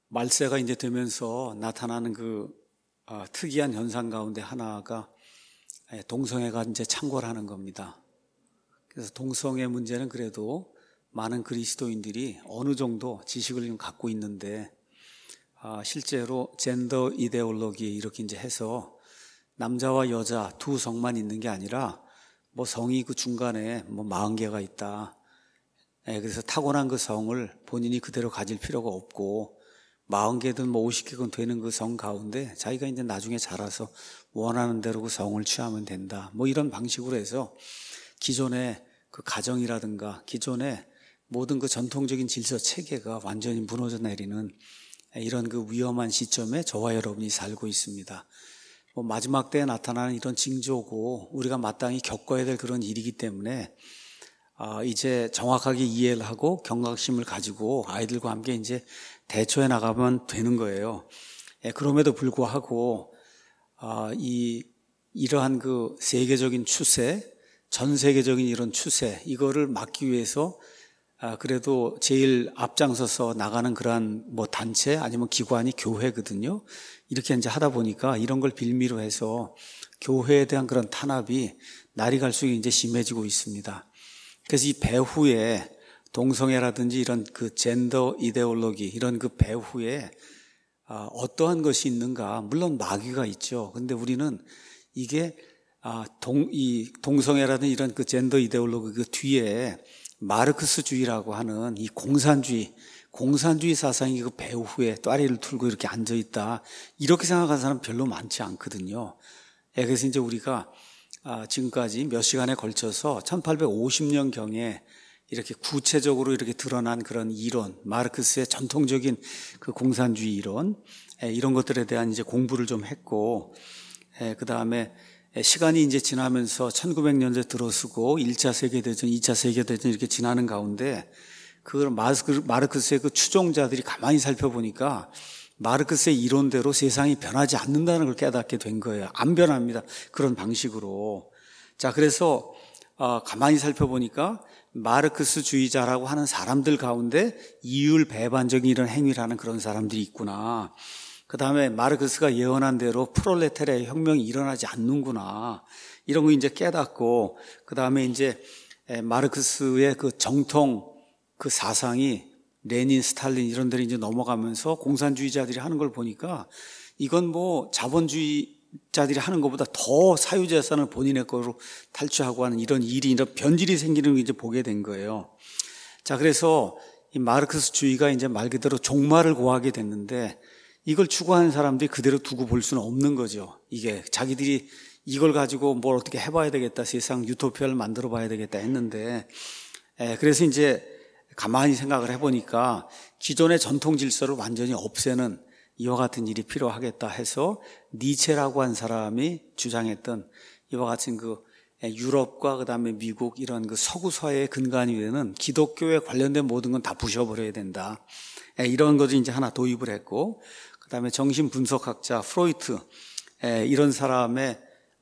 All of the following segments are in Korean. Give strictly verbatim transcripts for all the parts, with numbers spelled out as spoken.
말세가 이제 되면서 나타나는 그 아, 특이한 현상 가운데 하나가 동성애가 이제 창궐하는 겁니다. 그래서 동성애 문제는 그래도 많은 그리스도인들이 어느 정도 지식을 좀 갖고 있는데 아, 실제로 젠더 이데올로기 이렇게 이제 해서 남자와 여자 두 성만 있는 게 아니라 뭐 성이 그 중간에 뭐 마흔 개가 있다. 예, 그래서 타고난 그 성을 본인이 그대로 가질 필요가 없고 마흔 개든 뭐 오십 개든 되는 그 성 가운데 자기가 이제 나중에 자라서 원하는 대로 그 성을 취하면 된다. 뭐 이런 방식으로 해서 기존의 그 가정이라든가 기존의 모든 그 전통적인 질서 체계가 완전히 무너져 내리는 이런 그 위험한 시점에 저와 여러분이 살고 있습니다. 뭐 마지막 때에 나타나는 이런 징조고 우리가 마땅히 겪어야 될 그런 일이기 때문에 아, 이제 정확하게 이해를 하고 경각심을 가지고 아이들과 함께 이제 대처해 나가면 되는 거예요. 예, 그럼에도 불구하고 아, 이 이러한 그 세계적인 추세, 전 세계적인 이런 추세 이거를 막기 위해서 아, 그래도 제일 앞장서서 나가는 그러한 뭐 단체 아니면 기관이 교회거든요. 이렇게 이제 하다 보니까 이런 걸 빌미로 해서 교회에 대한 그런 탄압이 날이 갈수록 이제 심해지고 있습니다. 그래서 이 배후에 동성애라든지 이런 그 젠더 이데올로기 이런 그 배후에 아, 어떠한 것이 있는가? 물론 마귀가 있죠. 근데 우리는 이게 아, 동, 이 동성애라든지 이런 그 젠더 이데올로기 그 뒤에 마르크스주의라고 하는 이 공산주의, 공산주의 사상이 그 배후에 또아리를 틀고 이렇게 앉아 있다. 이렇게 생각하는 사람 별로 많지 않거든요. 예, 그래서 이제 우리가 아, 지금까지 몇 시간에 걸쳐서 천팔백오십 년경에 이렇게 구체적으로 이렇게 드러난 그런 이론, 마르크스의 전통적인 그 공산주의 이론, 예, 이런 것들에 대한 이제 공부를 좀 했고, 예, 그 다음에 시간이 이제 지나면서 천구백 년대 들어서고 일 차 세계대전, 이 차 세계대전 이렇게 지나는 가운데 그 마르크스의 그 추종자들이 가만히 살펴보니까 마르크스의 이론대로 세상이 변하지 않는다는 걸 깨닫게 된 거예요. 안 변합니다. 그런 방식으로. 자, 그래서 어, 가만히 살펴보니까 마르크스주의자라고 하는 사람들 가운데 이율 배반적인 이런 행위를 하는 그런 사람들이 있구나. 그 다음에 마르크스가 예언한 대로 프롤레타리아의 혁명이 일어나지 않는구나. 이런 거 이제 깨닫고, 그 다음에 이제 마르크스의 그 정통 그 사상이 레닌, 스탈린 이런 데를 이제 넘어가면서 공산주의자들이 하는 걸 보니까 이건 뭐 자본주의자들이 하는 것보다 더 사유재산을 본인의 거로 탈취하고 하는 이런 일이, 이런 변질이 생기는 걸 이제 보게 된 거예요. 자, 그래서 이 마르크스주의가 이제 말 그대로 종말을 고하게 됐는데 이걸 추구하는 사람들이 그대로 두고 볼 수는 없는 거죠. 이게 자기들이 이걸 가지고 뭘 어떻게 해봐야 되겠다, 세상 유토피아를 만들어 봐야 되겠다 했는데, 에, 그래서 이제 가만히 생각을 해보니까 기존의 전통 질서를 완전히 없애는 이와 같은 일이 필요하겠다 해서 니체라고 한 사람이 주장했던 이와 같은 그 유럽과 그 다음에 미국 이런 그 서구 사회의 근간이 되는 기독교에 관련된 모든 건 다 부셔버려야 된다. 이런 것을 이제 하나 도입을 했고, 그 다음에 정신분석학자 프로이트, 이런 사람의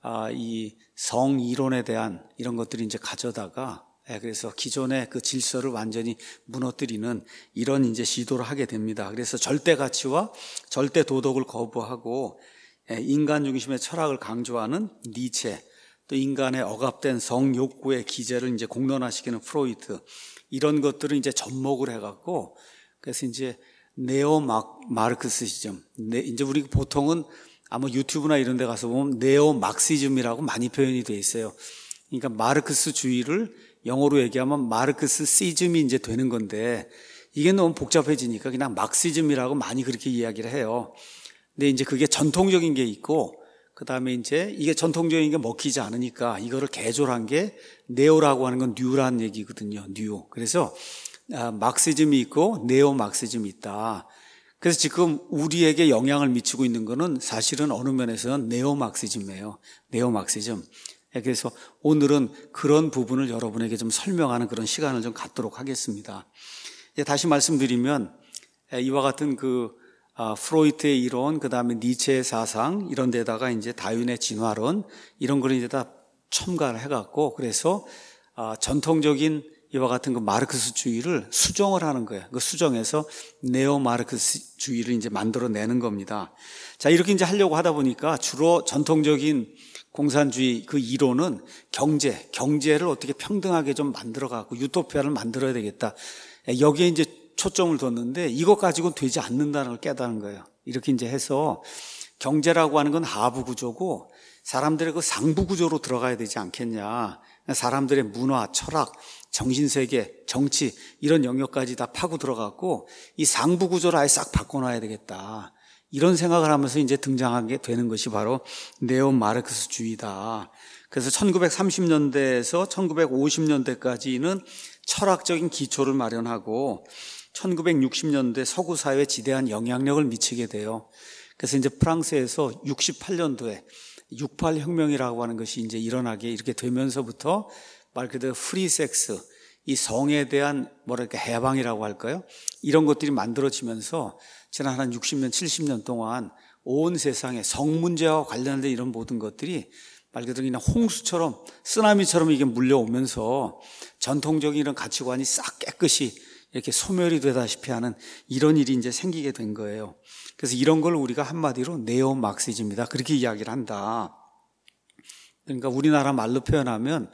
이 성이론에 대한 이런 것들이 이제 가져다가 그래서 기존의 그 질서를 완전히 무너뜨리는 이런 이제 시도를 하게 됩니다. 그래서 절대 가치와 절대 도덕을 거부하고 인간 중심의 철학을 강조하는 니체, 또 인간의 억압된 성 욕구의 기제를 이제 공론화시키는 프로이트, 이런 것들을 이제 접목을 해갖고 그래서 이제 네오 마르크시즘, 이제 우리 보통은 아마 유튜브나 이런 데 가서 보면 네오 막시즘이라고 많이 표현이 돼 있어요. 그러니까 마르크스주의를 영어로 얘기하면 마르크스시즘이 이제 되는 건데 이게 너무 복잡해지니까 그냥 막시즘이라고 많이 그렇게 이야기를 해요. 근데 이제 그게 전통적인 게 있고 그 다음에 이제 이게 전통적인 게 먹히지 않으니까 이거를 개조한 게 네오라고 하는 건 뉴라는 얘기거든요. 뉴. 그래서 아, 막시즘이 있고 네오 막시즘이 있다. 그래서 지금 우리에게 영향을 미치고 있는 거는 사실은 어느 면에서는 네오 막시즘이에요. 네오 막시즘. 그래서 오늘은 그런 부분을 여러분에게 좀 설명하는 그런 시간을 좀 갖도록 하겠습니다. 다시 말씀드리면 이와 같은 그 프로이트의 이론, 그 다음에 니체의 사상 이런 데다가 이제 다윈의 진화론 이런 걸 이제 다 첨가를 해갖고 그래서 전통적인 이와 같은 그 마르크스주의를 수정을 하는 거예요. 그 수정해서 네오 마르크스주의를 이제 만들어내는 겁니다. 자, 이렇게 이제 하려고 하다 보니까 주로 전통적인 공산주의 그 이론은 경제, 경제를 어떻게 평등하게 좀 만들어갖고 유토피아를 만들어야 되겠다. 여기에 이제 초점을 뒀는데 이것 가지고는 되지 않는다는 걸 깨닫는 거예요. 이렇게 이제 해서 경제라고 하는 건 하부 구조고 사람들의 그 상부 구조로 들어가야 되지 않겠냐. 사람들의 문화, 철학, 정신세계, 정치 이런 영역까지 다 파고 들어갔고 이 상부 구조를 아예 싹 바꿔놔야 되겠다. 이런 생각을 하면서 이제 등장하게 되는 것이 바로 네오 마르크스주의다. 그래서 천구백삼십 년대에서 천구백오십 년대까지는 철학적인 기초를 마련하고 천구백육십 년대 서구 사회에 지대한 영향력을 미치게 돼요. 그래서 이제 프랑스에서 육십팔 년도에 육팔 혁명이라고 하는 것이 이제 일어나게 이렇게 되면서부터 말 그대로 프리섹스, 이 성에 대한 뭐랄까 해방이라고 할까요? 이런 것들이 만들어지면서 지난 한 육십 년, 칠십 년 동안 온 세상에 성 문제와 관련된 이런 모든 것들이 말 그대로 그냥 홍수처럼 쓰나미처럼 이게 물려오면서 전통적인 이런 가치관이 싹 깨끗이 이렇게 소멸이 되다시피 하는 이런 일이 이제 생기게 된 거예요. 그래서 이런 걸 우리가 한마디로 네오 마르크시즘이다. 그렇게 이야기를 한다. 그러니까 우리나라 말로 표현하면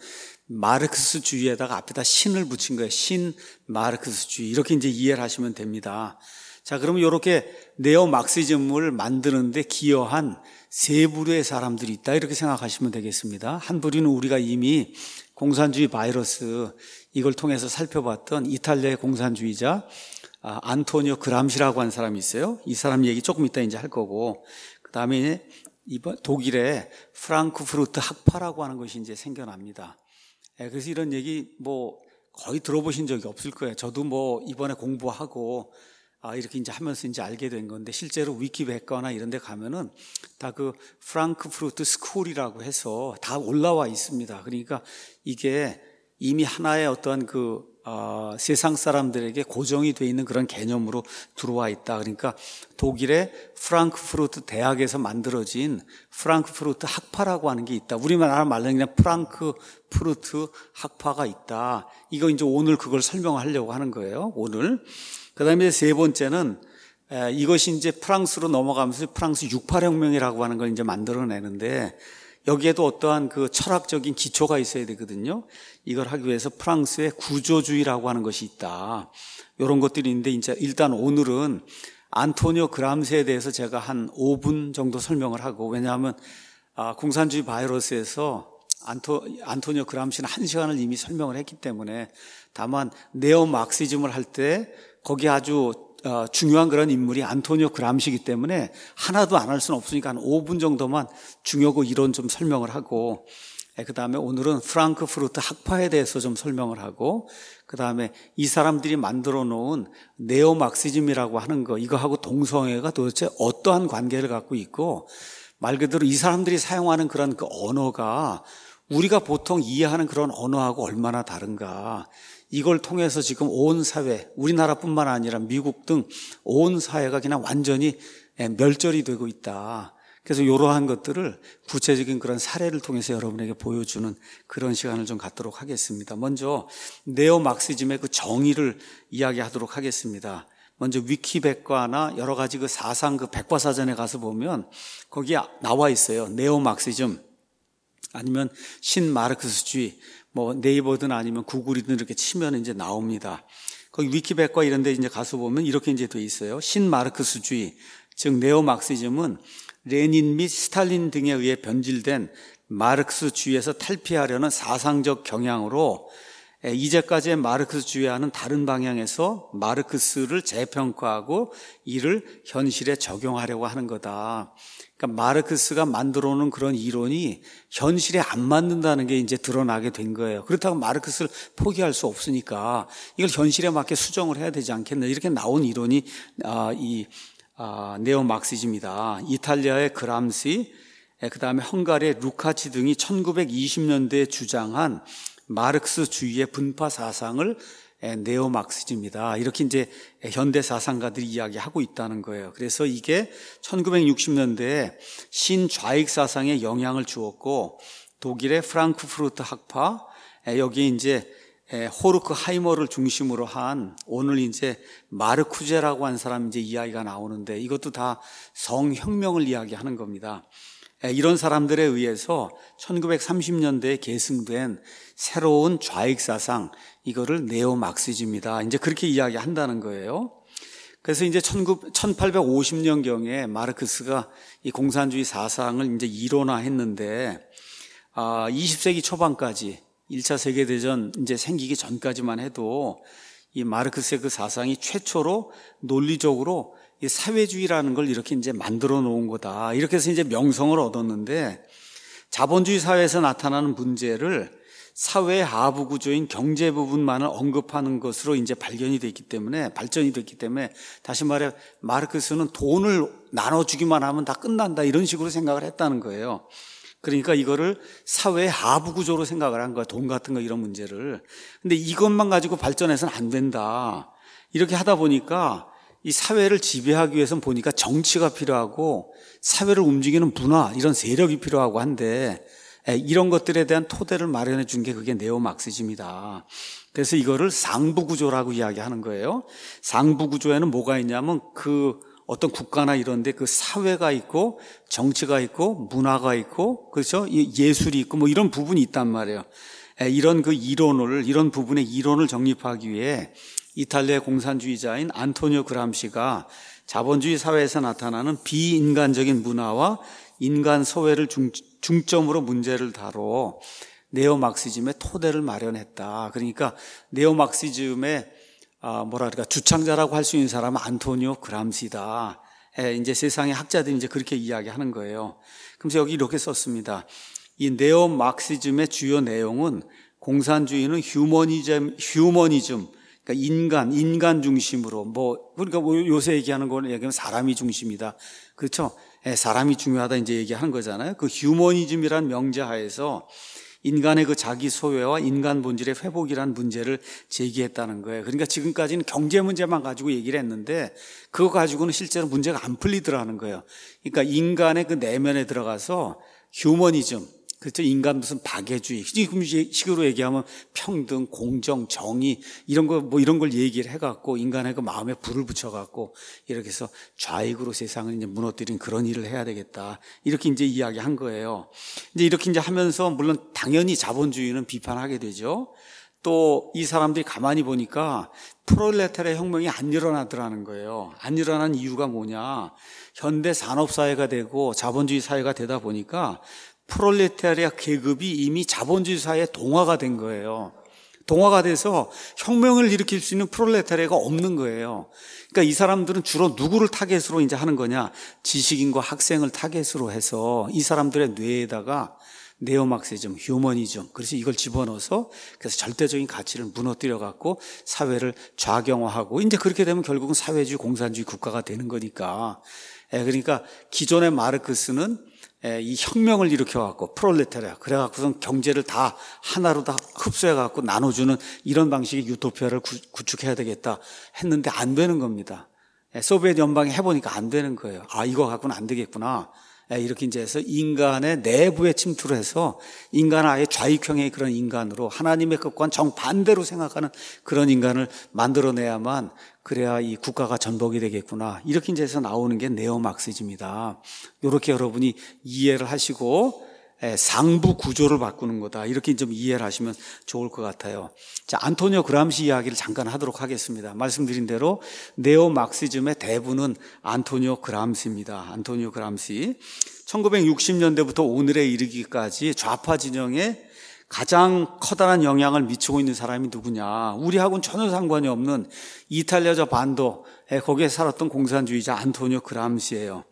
마르크스주의에다가 앞에다 신을 붙인 거예요. 신 마르크스주의. 이렇게 이제 이해를 하시면 됩니다. 자, 그러면 이렇게 네오 마르크시즘을 만드는데 기여한 세 부류의 사람들이 있다. 이렇게 생각하시면 되겠습니다. 한 부류는 우리가 이미 공산주의 바이러스 이걸 통해서 살펴봤던 이탈리아의 공산주의자 아, 안토니오 그람시라고 하는 사람이 있어요. 이 사람 얘기 조금 이따 이제 할 거고, 그 다음에 이번 독일의 프랑크푸르트 학파라고 하는 것이 이제 생겨납니다. 예, 그래서 이런 얘기 뭐 거의 들어보신 적이 없을 거예요. 저도 뭐 이번에 공부하고 아, 이렇게 이제 하면서 이제 알게 된 건데 실제로 위키백과나 이런 데 가면은 다 그 프랑크푸르트 스쿨이라고 해서 다 올라와 있습니다. 그러니까 이게 이미 하나의 어떤 그 어, 세상 사람들에게 고정이 돼 있는 그런 개념으로 들어와 있다. 그러니까 독일의 프랑크푸르트 대학에서 만들어진 프랑크푸르트 학파라고 하는 게 있다. 우리나라 말로 그냥 프랑크푸르트 학파가 있다. 이거 이제 오늘 그걸 설명하려고 하는 거예요. 오늘. 그 다음에 세 번째는 에, 이것이 이제 프랑스로 넘어가면서 프랑스 육팔 혁명이라고 하는 걸 이제 만들어내는데 여기에도 어떠한 그 철학적인 기초가 있어야 되거든요. 이걸 하기 위해서 프랑스의 구조주의라고 하는 것이 있다. 이런 것들이 있는데 이제 일단 오늘은 안토니오 그람시에 대해서 제가 한 오 분 정도 설명을 하고, 왜냐하면 아, 공산주의 바이러스에서 안토, 안토니오 그람시는 한 시간을 이미 설명을 했기 때문에, 다만 네오 마르크시즘을 할 때 거기 아주 어, 중요한 그런 인물이 안토니오 그람시이기 때문에 하나도 안 할 수는 없으니까 한 오 분 정도만 중요하고 이론 좀 설명을 하고, 그 다음에 오늘은 프랑크푸르트 학파에 대해서 좀 설명을 하고, 그 다음에 이 사람들이 만들어 놓은 네오 마르크시즘이라고 하는 거, 이거하고 동성애가 도대체 어떠한 관계를 갖고 있고, 말 그대로 이 사람들이 사용하는 그런 그 언어가 우리가 보통 이해하는 그런 언어하고 얼마나 다른가. 이걸 통해서 지금 온 사회, 우리나라뿐만 아니라 미국 등 온 사회가 그냥 완전히 멸절이 되고 있다. 그래서 이러한 것들을 구체적인 그런 사례를 통해서 여러분에게 보여주는 그런 시간을 좀 갖도록 하겠습니다. 먼저 네오 마르크시즘의 그 정의를 이야기하도록 하겠습니다. 먼저 위키백과나 여러 가지 그 사상 그 백과사전에 가서 보면 거기에 나와 있어요. 네오 마르크시즘 아니면 신마르크스주의, 뭐 네이버든 아니면 구글이든 이렇게 치면 이제 나옵니다. 거기 위키백과 이런 데 이제 가서 보면 이렇게 이제 돼 있어요. 신마르크스주의, 즉 네오 마르크시즘은 레닌 및 스탈린 등에 의해 변질된 마르크스주의에서 탈피하려는 사상적 경향으로 이제까지의 마르크스주의와는 다른 방향에서 마르크스를 재평가하고 이를 현실에 적용하려고 하는 거다. 그러니까 마르크스가 만들어 놓은 그런 이론이 현실에 안 맞는다는 게 이제 드러나게 된 거예요. 그렇다고 마르크스를 포기할 수 없으니까 이걸 현실에 맞게 수정을 해야 되지 않겠나. 이렇게 나온 이론이 아, 이 아, 네오 마르크시즘이다. 이탈리아의 그람시, 그 다음에 헝가리의 루카치 등이 천구백이십 년대에 주장한 마르크스주의의 분파 사상을 네오 마르크시즘이다. 이렇게 이제 현대 사상가들이 이야기하고 있다는 거예요. 그래서 이게 천구백육십 년대에 신좌익 사상에 영향을 주었고 독일의 프랑크푸르트 학파, 여기에 이제 호르크 하이머를 중심으로 한 오늘 이제 마르쿠제라고 한 사람 이제 이야기가 나오는데 이것도 다 성혁명을 이야기하는 겁니다. 이런 사람들에 의해서 천구백삼십 년대에 계승된 새로운 좌익 사상, 이거를 네오막시즘이다. 이제 그렇게 이야기한다는 거예요. 그래서 이제 천팔백오십 년경에 마르크스가 이 공산주의 사상을 이제 이론화했는데, 아, 이십 세기 초반까지 일 차 세계대전 이제 생기기 전까지만 해도 이 마르크스의 그 사상이 최초로 논리적으로 이 사회주의라는 걸 이렇게 이제 만들어 놓은 거다. 이렇게 해서 이제 명성을 얻었는데, 자본주의 사회에서 나타나는 문제를 사회의 하부 구조인 경제 부분만을 언급하는 것으로 이제 발견이 됐기 때문에, 발전이 됐기 때문에, 다시 말해 마르크스는 돈을 나눠주기만 하면 다 끝난다, 이런 식으로 생각을 했다는 거예요. 그러니까 이거를 사회의 하부 구조로 생각을 한 거야. 돈 같은 거 이런 문제를. 근데 이것만 가지고 발전해서는 안 된다. 이렇게 하다 보니까 이 사회를 지배하기 위해서는 보니까 정치가 필요하고 사회를 움직이는 문화, 이런 세력이 필요하고 한데, 이런 것들에 대한 토대를 마련해 준 게 그게 네오막시즘이다. 그래서 이거를 상부구조라고 이야기하는 거예요. 상부구조에는 뭐가 있냐면 그 어떤 국가나 이런 데 그 사회가 있고 정치가 있고 문화가 있고, 그렇죠? 예술이 있고 뭐 이런 부분이 있단 말이에요. 이런 그 이론을, 이런 부분의 이론을 정립하기 위해 이탈리아의 공산주의자인 안토니오 그람시가 자본주의 사회에서 나타나는 비인간적인 문화와 인간 소외를 중, 중점으로 문제를 다뤄 네오막시즘의 토대를 마련했다. 그러니까 네오막시즘의 아, 뭐랄까 주창자라고 할 수 있는 사람은 안토니오 그람시다. 예, 이제 세상의 학자들이 이제 그렇게 이야기하는 거예요. 그래서 여기 이렇게 썼습니다. 이 네오막시즘의 주요 내용은 공산주의는 휴머니즘, 휴머니즘, 그러니까 인간, 인간 중심으로, 뭐, 그러니까 뭐 요새 얘기하는 거는 얘기하면 사람이 중심이다. 그렇죠? 예, 사람이 중요하다 이제 얘기하는 거잖아요. 그 휴머니즘이란 명제하에서 인간의 그 자기 소외와 인간 본질의 회복이라는 문제를 제기했다는 거예요. 그러니까 지금까지는 경제 문제만 가지고 얘기를 했는데 그거 가지고는 실제로 문제가 안 풀리더라는 거예요. 그러니까 인간의 그 내면에 들어가서 휴머니즘, 그렇죠? 인간 무슨 박애주의, 지금 식으로 얘기하면 평등, 공정, 정의 이런 거 뭐 이런 걸 얘기를 해갖고 인간의 그 마음에 불을 붙여갖고 이렇게 해서 좌익으로 세상을 이제 무너뜨린 그런 일을 해야 되겠다. 이렇게 이제 이야기한 거예요. 이제 이렇게 이제 하면서 물론 당연히 자본주의는 비판하게 되죠. 또 이 사람들이 가만히 보니까 프롤레타리아 혁명이 안 일어나더라는 거예요. 안 일어난 이유가 뭐냐? 현대 산업사회가 되고 자본주의 사회가 되다 보니까 프롤레타리아 계급이 이미 자본주의 사회에 동화가 된 거예요. 동화가 돼서 혁명을 일으킬 수 있는 프롤레타리아가 없는 거예요. 그러니까 이 사람들은 주로 누구를 타겟으로 이제 하는 거냐? 지식인과 학생을 타겟으로 해서 이 사람들의 뇌에다가 네오막시즘, 휴머니즘, 그래서 이걸 집어넣어서 그래서 절대적인 가치를 무너뜨려 갖고 사회를 좌경화하고 이제 그렇게 되면 결국은 사회주의, 공산주의 국가가 되는 거니까. 그러니까 기존의 마르크스는 이 혁명을 일으켜갖고 프롤레타리아 그래갖고선 경제를 다 하나로 다 흡수해갖고 나눠주는 이런 방식의 유토피아를 구, 구축해야 되겠다 했는데 안 되는 겁니다. 소비에트 연방이 해보니까 안 되는 거예요. 아, 이거 갖고는 안 되겠구나. 이렇게 이제 해서 인간의 내부에 침투를 해서 인간은 아예 좌익형의 그런 인간으로 하나님의 것과는 정반대로 생각하는 그런 인간을 만들어내야만 그래야 이 국가가 전복이 되겠구나. 이렇게 이제 해서 나오는 게 네오막시즘이다. 이렇게 여러분이 이해를 하시고 상부 구조를 바꾸는 거다. 이렇게 좀 이해를 하시면 좋을 것 같아요. 자, 안토니오 그람시 이야기를 잠깐 하도록 하겠습니다. 말씀드린 대로 네오막시즘의 대부는 안토니오 그람시입니다. 안토니오 그람시. 천구백육십 년대부터 오늘에 이르기까지 좌파 진영에 가장 커다란 영향을 미치고 있는 사람이 누구냐? 우리하고는 전혀 상관이 없는 이탈리아 저 반도에 거기에 살았던 공산주의자 안토니오 그람시예요.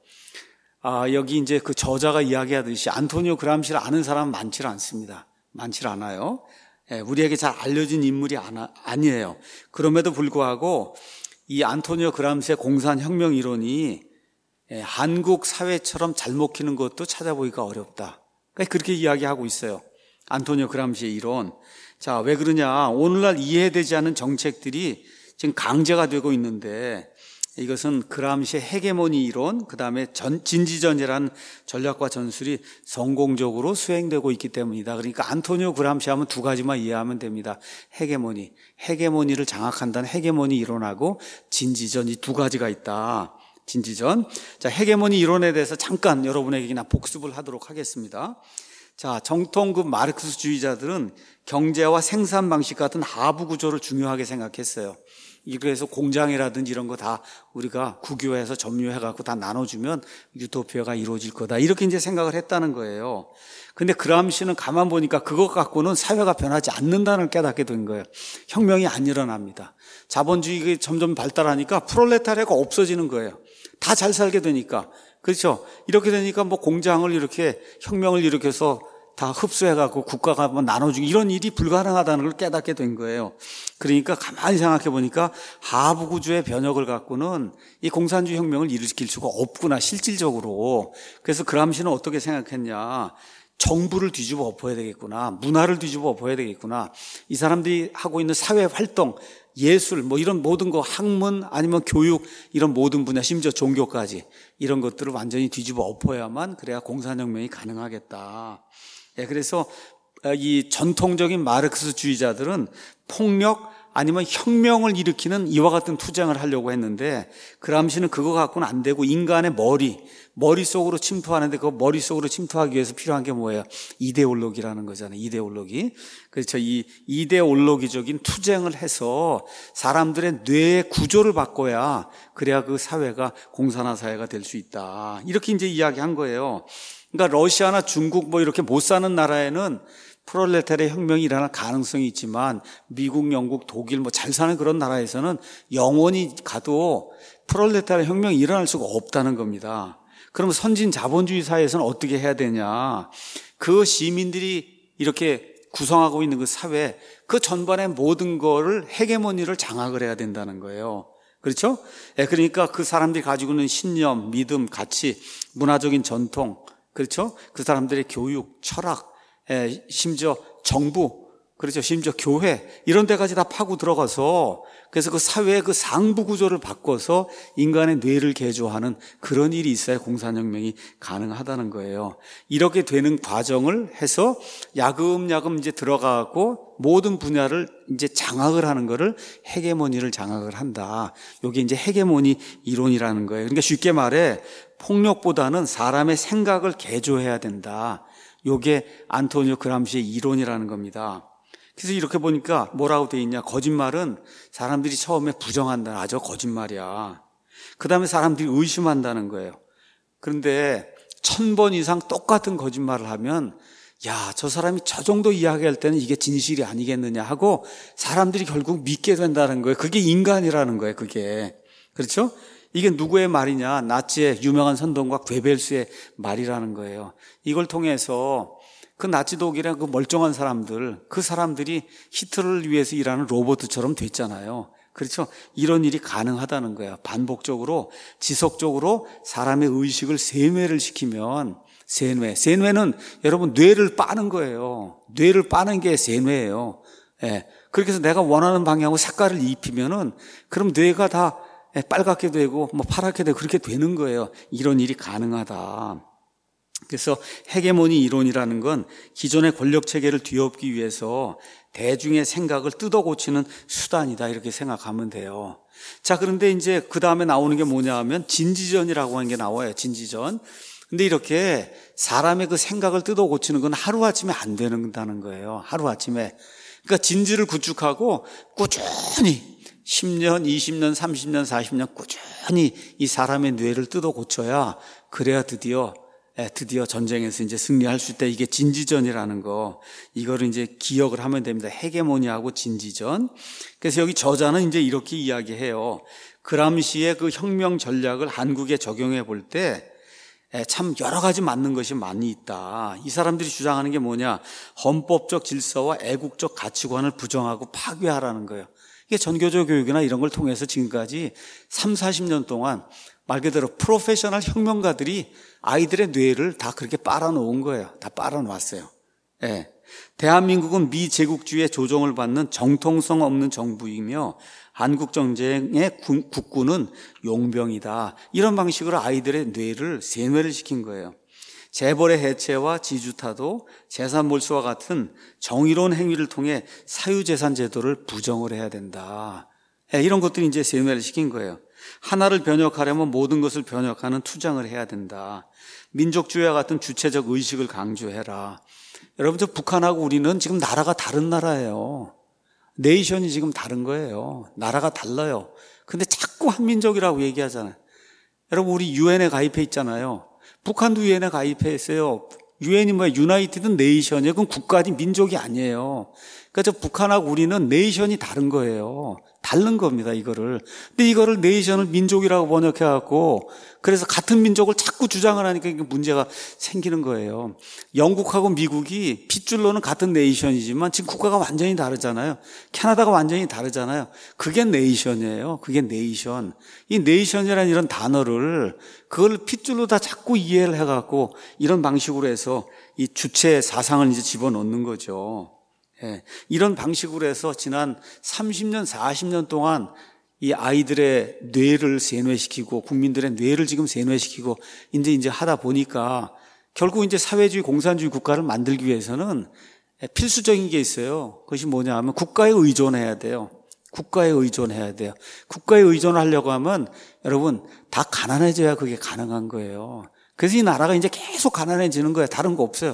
아, 여기 이제 그 저자가 이야기하듯이 안토니오 그람시를 아는 사람은 많지 않습니다. 많지 않아요. 예, 우리에게 잘 알려진 인물이 아나, 아니에요. 그럼에도 불구하고 이 안토니오 그람시의 공산혁명 이론이 예, 한국 사회처럼 잘 먹히는 것도 찾아보기가 어렵다. 그러니까 그렇게 이야기하고 있어요. 안토니오 그람시의 이론. 자, 왜 그러냐? 오늘날 이해되지 않는 정책들이 지금 강제가 되고 있는데 이것은 그람시의 헤게모니 이론, 그 다음에 진지전이라는 전략과 전술이 성공적으로 수행되고 있기 때문이다. 그러니까 안토니오 그람시 하면 두 가지만 이해하면 됩니다. 헤게모니, 헤게모니를 장악한다는 헤게모니 이론하고 진지전, 이 두 가지가 있다. 진지전. 자, 헤게모니 이론에 대해서 잠깐 여러분에게 그냥 복습을 하도록 하겠습니다. 자, 정통 그 마르크스주의자들은 경제와 생산 방식 같은 하부 구조를 중요하게 생각했어요. 그래서 공장이라든지 이런 거 다 우리가 국유해서 점유해갖고 다 나눠주면 유토피아가 이루어질 거다. 이렇게 이제 생각을 했다는 거예요. 근데 그람시는 가만 보니까 그것 갖고는 사회가 변하지 않는다는 걸 깨닫게 된 거예요. 혁명이 안 일어납니다. 자본주의가 점점 발달하니까 프롤레타리아가 없어지는 거예요. 다 잘 살게 되니까. 그렇죠? 이렇게 되니까 뭐 공장을 이렇게 혁명을 일으켜서 다 흡수해갖고 국가가 뭐 나눠주기 이런 일이 불가능하다는 걸 깨닫게 된 거예요. 그러니까 가만히 생각해 보니까 하부 구조의 변혁을 갖고는 이 공산주의 혁명을 일으킬 수가 없구나, 실질적으로. 그래서 그람시는 어떻게 생각했냐. 정부를 뒤집어 엎어야 되겠구나. 문화를 뒤집어 엎어야 되겠구나. 이 사람들이 하고 있는 사회 활동, 예술, 뭐 이런 모든 거, 학문 아니면 교육 이런 모든 분야, 심지어 종교까지 이런 것들을 완전히 뒤집어 엎어야만 그래야 공산혁명이 가능하겠다. 예, 그래서 이 전통적인 마르크스주의자들은 폭력 아니면 혁명을 일으키는 이와 같은 투쟁을 하려고 했는데 그람시는 그거 갖고는 안 되고 인간의 머리, 머릿속으로 침투하는데 그 머릿속으로 침투하기 위해서 필요한 게 뭐예요? 이데올로기라는 거잖아요. 이데올로기. 그렇죠. 이 이데올로기적인 투쟁을 해서 사람들의 뇌의 구조를 바꿔야 그래야 그 사회가 공산화 사회가 될 수 있다. 이렇게 이제 이야기한 거예요. 그러니까 러시아나 중국 뭐 이렇게 못 사는 나라에는 프롤레타리아 혁명이 일어날 가능성이 있지만 미국, 영국, 독일 뭐 잘 사는 그런 나라에서는 영원히 가도 프롤레타리아 혁명이 일어날 수가 없다는 겁니다. 그럼 선진 자본주의 사회에서는 어떻게 해야 되냐? 그 시민들이 이렇게 구성하고 있는 그 사회, 그 전반의 모든 거를 헤게모니를 장악을 해야 된다는 거예요. 그렇죠? 예, 그러니까 그 사람들이 가지고 있는 신념, 믿음, 가치, 문화적인 전통, 그렇죠? 그 사람들의 교육, 철학, 예, 심지어 정부, 그렇죠? 심지어 교회 이런 데까지 다 파고 들어가서 그래서 그 사회의 그 상부 구조를 바꿔서 인간의 뇌를 개조하는 그런 일이 있어야 공산혁명이 가능하다는 거예요. 이렇게 되는 과정을 해서 야금야금 이제 들어가고 모든 분야를 이제 장악을 하는 거를 헤게모니를 장악을 한다. 이게 이제 헤게모니 이론이라는 거예요. 그러니까 쉽게 말해 폭력보다는 사람의 생각을 개조해야 된다. 이게 안토니오 그람시의 이론이라는 겁니다. 그래서 이렇게 보니까 뭐라고 돼 있냐. 거짓말은 사람들이 처음에 부정한다. 아, 저 거짓말이야. 그 다음에 사람들이 의심한다는 거예요. 그런데 천 번 이상 똑같은 거짓말을 하면 야, 저 사람이 저 정도 이야기할 때는 이게 진실이 아니겠느냐 하고 사람들이 결국 믿게 된다는 거예요. 그게 인간이라는 거예요. 그게. 그렇죠? 이게 누구의 말이냐? 나치의 유명한 선동가 괴벨스의 말이라는 거예요. 이걸 통해서 그 나치 독일의 그 멀쩡한 사람들, 그 사람들이 히틀러를 위해서 일하는 로봇처럼 됐잖아요. 그렇죠? 이런 일이 가능하다는 거예요. 반복적으로, 지속적으로 사람의 의식을 세뇌를 시키면 세뇌. 세뇌는 여러분 뇌를 빠는 거예요. 뇌를 빠는 게 세뇌예요. 예. 그렇게 해서 내가 원하는 방향으로 색깔을 입히면은 그럼 뇌가 다 빨갛게 되고 뭐 파랗게 되고 그렇게 되는 거예요. 이런 일이 가능하다. 그래서 헤게모니 이론이라는 건 기존의 권력 체계를 뒤엎기 위해서 대중의 생각을 뜯어 고치는 수단이다 이렇게 생각하면 돼요. 자, 그런데 이제 그 다음에 나오는 게 뭐냐 하면 진지전이라고 하는 게 나와요. 진지전. 근데 이렇게 사람의 그 생각을 뜯어 고치는 건 하루아침에 안 된다는 거예요. 하루아침에. 그러니까 진지를 구축하고 꾸준히 십 년, 이십 년, 삼십 년, 사십 년 꾸준히 이 사람의 뇌를 뜯어 고쳐야 그래야 드디어 드디어 전쟁에서 이제 승리할 수 있다. 이게 진지전이라는 거. 이거를 이제 기억을 하면 됩니다. 헤게모니하고 진지전. 그래서 여기 저자는 이제 이렇게 이야기해요. 그람시의 그 혁명 전략을 한국에 적용해 볼 때 참 여러 가지 맞는 것이 많이 있다. 이 사람들이 주장하는 게 뭐냐? 헌법적 질서와 애국적 가치관을 부정하고 파괴하라는 거예요. 이게 전교조 교육이나 이런 걸 통해서 지금까지 삼사십 년 동안 말 그대로 프로페셔널 혁명가들이 아이들의 뇌를 다 그렇게 빨아놓은 거예요. 다 빨아놓았어요. 예. 대한민국은 미제국주의의 조종을 받는 정통성 없는 정부이며 한국전쟁의 국군은 용병이다. 이런 방식으로 아이들의 뇌를 세뇌를 시킨 거예요. 재벌의 해체와 지주타도 재산 몰수와 같은 정의로운 행위를 통해 사유재산 제도를 부정을 해야 된다. 이런 것들이 이제 세뇌를 시킨 거예요. 하나를 변혁하려면 모든 것을 변혁하는 투쟁을 해야 된다. 민족주의와 같은 주체적 의식을 강조해라. 여러분, 저 북한하고 우리는 지금 나라가 다른 나라예요. 네이션이 지금 다른 거예요. 나라가 달라요. 근데 자꾸 한민족이라고 얘기하잖아요. 여러분, 우리 유엔에 가입해 있잖아요. 북한도 유엔에 가입해 있어요. 유엔이 뭐야? 유나이티드 네이션이에요. 그건 국가지 민족이 아니에요. 그러니까 저 북한하고 우리는 네이션이 다른 거예요. 다른 겁니다, 이거를. 근데 이거를 네이션을 민족이라고 번역해갖고, 그래서 같은 민족을 자꾸 주장을 하니까 이게 문제가 생기는 거예요. 영국하고 미국이 핏줄로는 같은 네이션이지만 지금 국가가 완전히 다르잖아요. 캐나다가 완전히 다르잖아요. 그게 네이션이에요. 그게 네이션. 이 네이션이라는 이런 단어를 그걸 핏줄로 다 자꾸 이해를 해갖고 이런 방식으로 해서 이 주체 사상을 이제 집어넣는 거죠. 예, 이런 방식으로 해서 지난 삼십 년, 사십 년 동안 이 아이들의 뇌를 세뇌시키고 국민들의 뇌를 지금 세뇌시키고 이제 이제 하다 보니까 결국 이제 사회주의 공산주의 국가를 만들기 위해서는 필수적인 게 있어요. 그것이 뭐냐 하면 국가에 의존해야 돼요. 국가에 의존해야 돼요. 국가에 의존하려고 하면 여러분 다 가난해져야 그게 가능한 거예요. 그래서 이 나라가 이제 계속 가난해지는 거예요. 다른 거 없어요.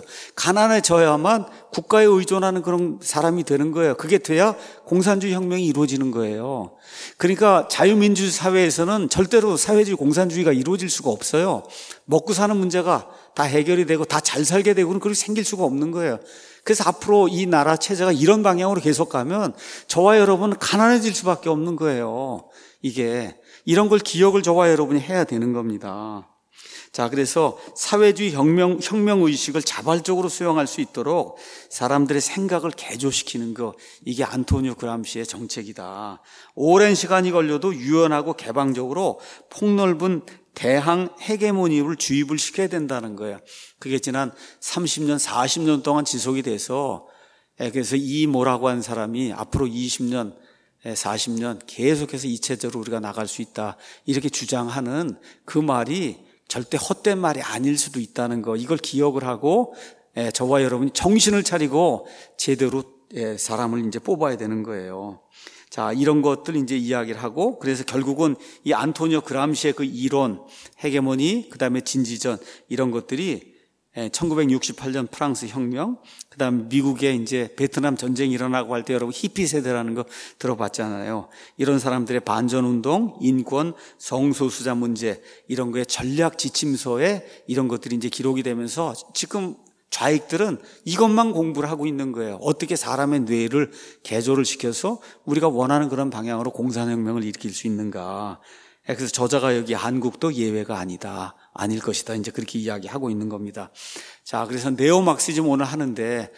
가난해져야만 국가에 의존하는 그런 사람이 되는 거예요. 그게 돼야 공산주의 혁명이 이루어지는 거예요. 그러니까 자유민주주의 사회에서는 절대로 사회주의 공산주의가 이루어질 수가 없어요. 먹고 사는 문제가 다 해결이 되고 다 잘 살게 되고는 그렇게 생길 수가 없는 거예요. 그래서 앞으로 이 나라 체제가 이런 방향으로 계속 가면 저와 여러분은 가난해질 수밖에 없는 거예요. 이게 이런 걸 기억을 저와 여러분이 해야 되는 겁니다. 자, 그래서 사회주의 혁명, 혁명의식을 자발적으로 수용할 수 있도록 사람들의 생각을 개조시키는 거, 이게 안토니오 그람시의 정책이다. 오랜 시간이 걸려도 유연하고 개방적으로 폭넓은 대항 헤게모니를 주입을 시켜야 된다는 거예요. 그게 지난 삼십 년, 사십 년 동안 지속이 돼서, 그래서 이모라고 한 사람이 앞으로 이십 년, 사십 년 계속해서 이체적으로 우리가 나갈 수 있다. 이렇게 주장하는 그 말이 절대 헛된 말이 아닐 수도 있다는 거, 이걸 기억을 하고 저와 여러분이 정신을 차리고 제대로 사람을 이제 뽑아야 되는 거예요. 자, 이런 것들 이제 이야기를 하고, 그래서 결국은 이 안토니오 그람시의 그 이론, 헤게모니, 그 다음에 진지전, 이런 것들이 천구백육십팔 년 프랑스 혁명, 그 다음에 미국의 이제 베트남 전쟁이 일어나고 할 때 여러분 히피 세대라는 거 들어봤잖아요. 이런 사람들의 반전운동, 인권, 성소수자 문제, 이런 거에 전략 지침서에 이런 것들이 이제 기록이 되면서 지금 좌익들은 이것만 공부를 하고 있는 거예요. 어떻게 사람의 뇌를 개조를 시켜서 우리가 원하는 그런 방향으로 공산혁명을 일으킬 수 있는가. 그래서 저자가 여기 한국도 예외가 아니다. 아닐 것이다. 이제 그렇게 이야기하고 있는 겁니다. 자, 그래서 네오막시즘 오늘 하는데,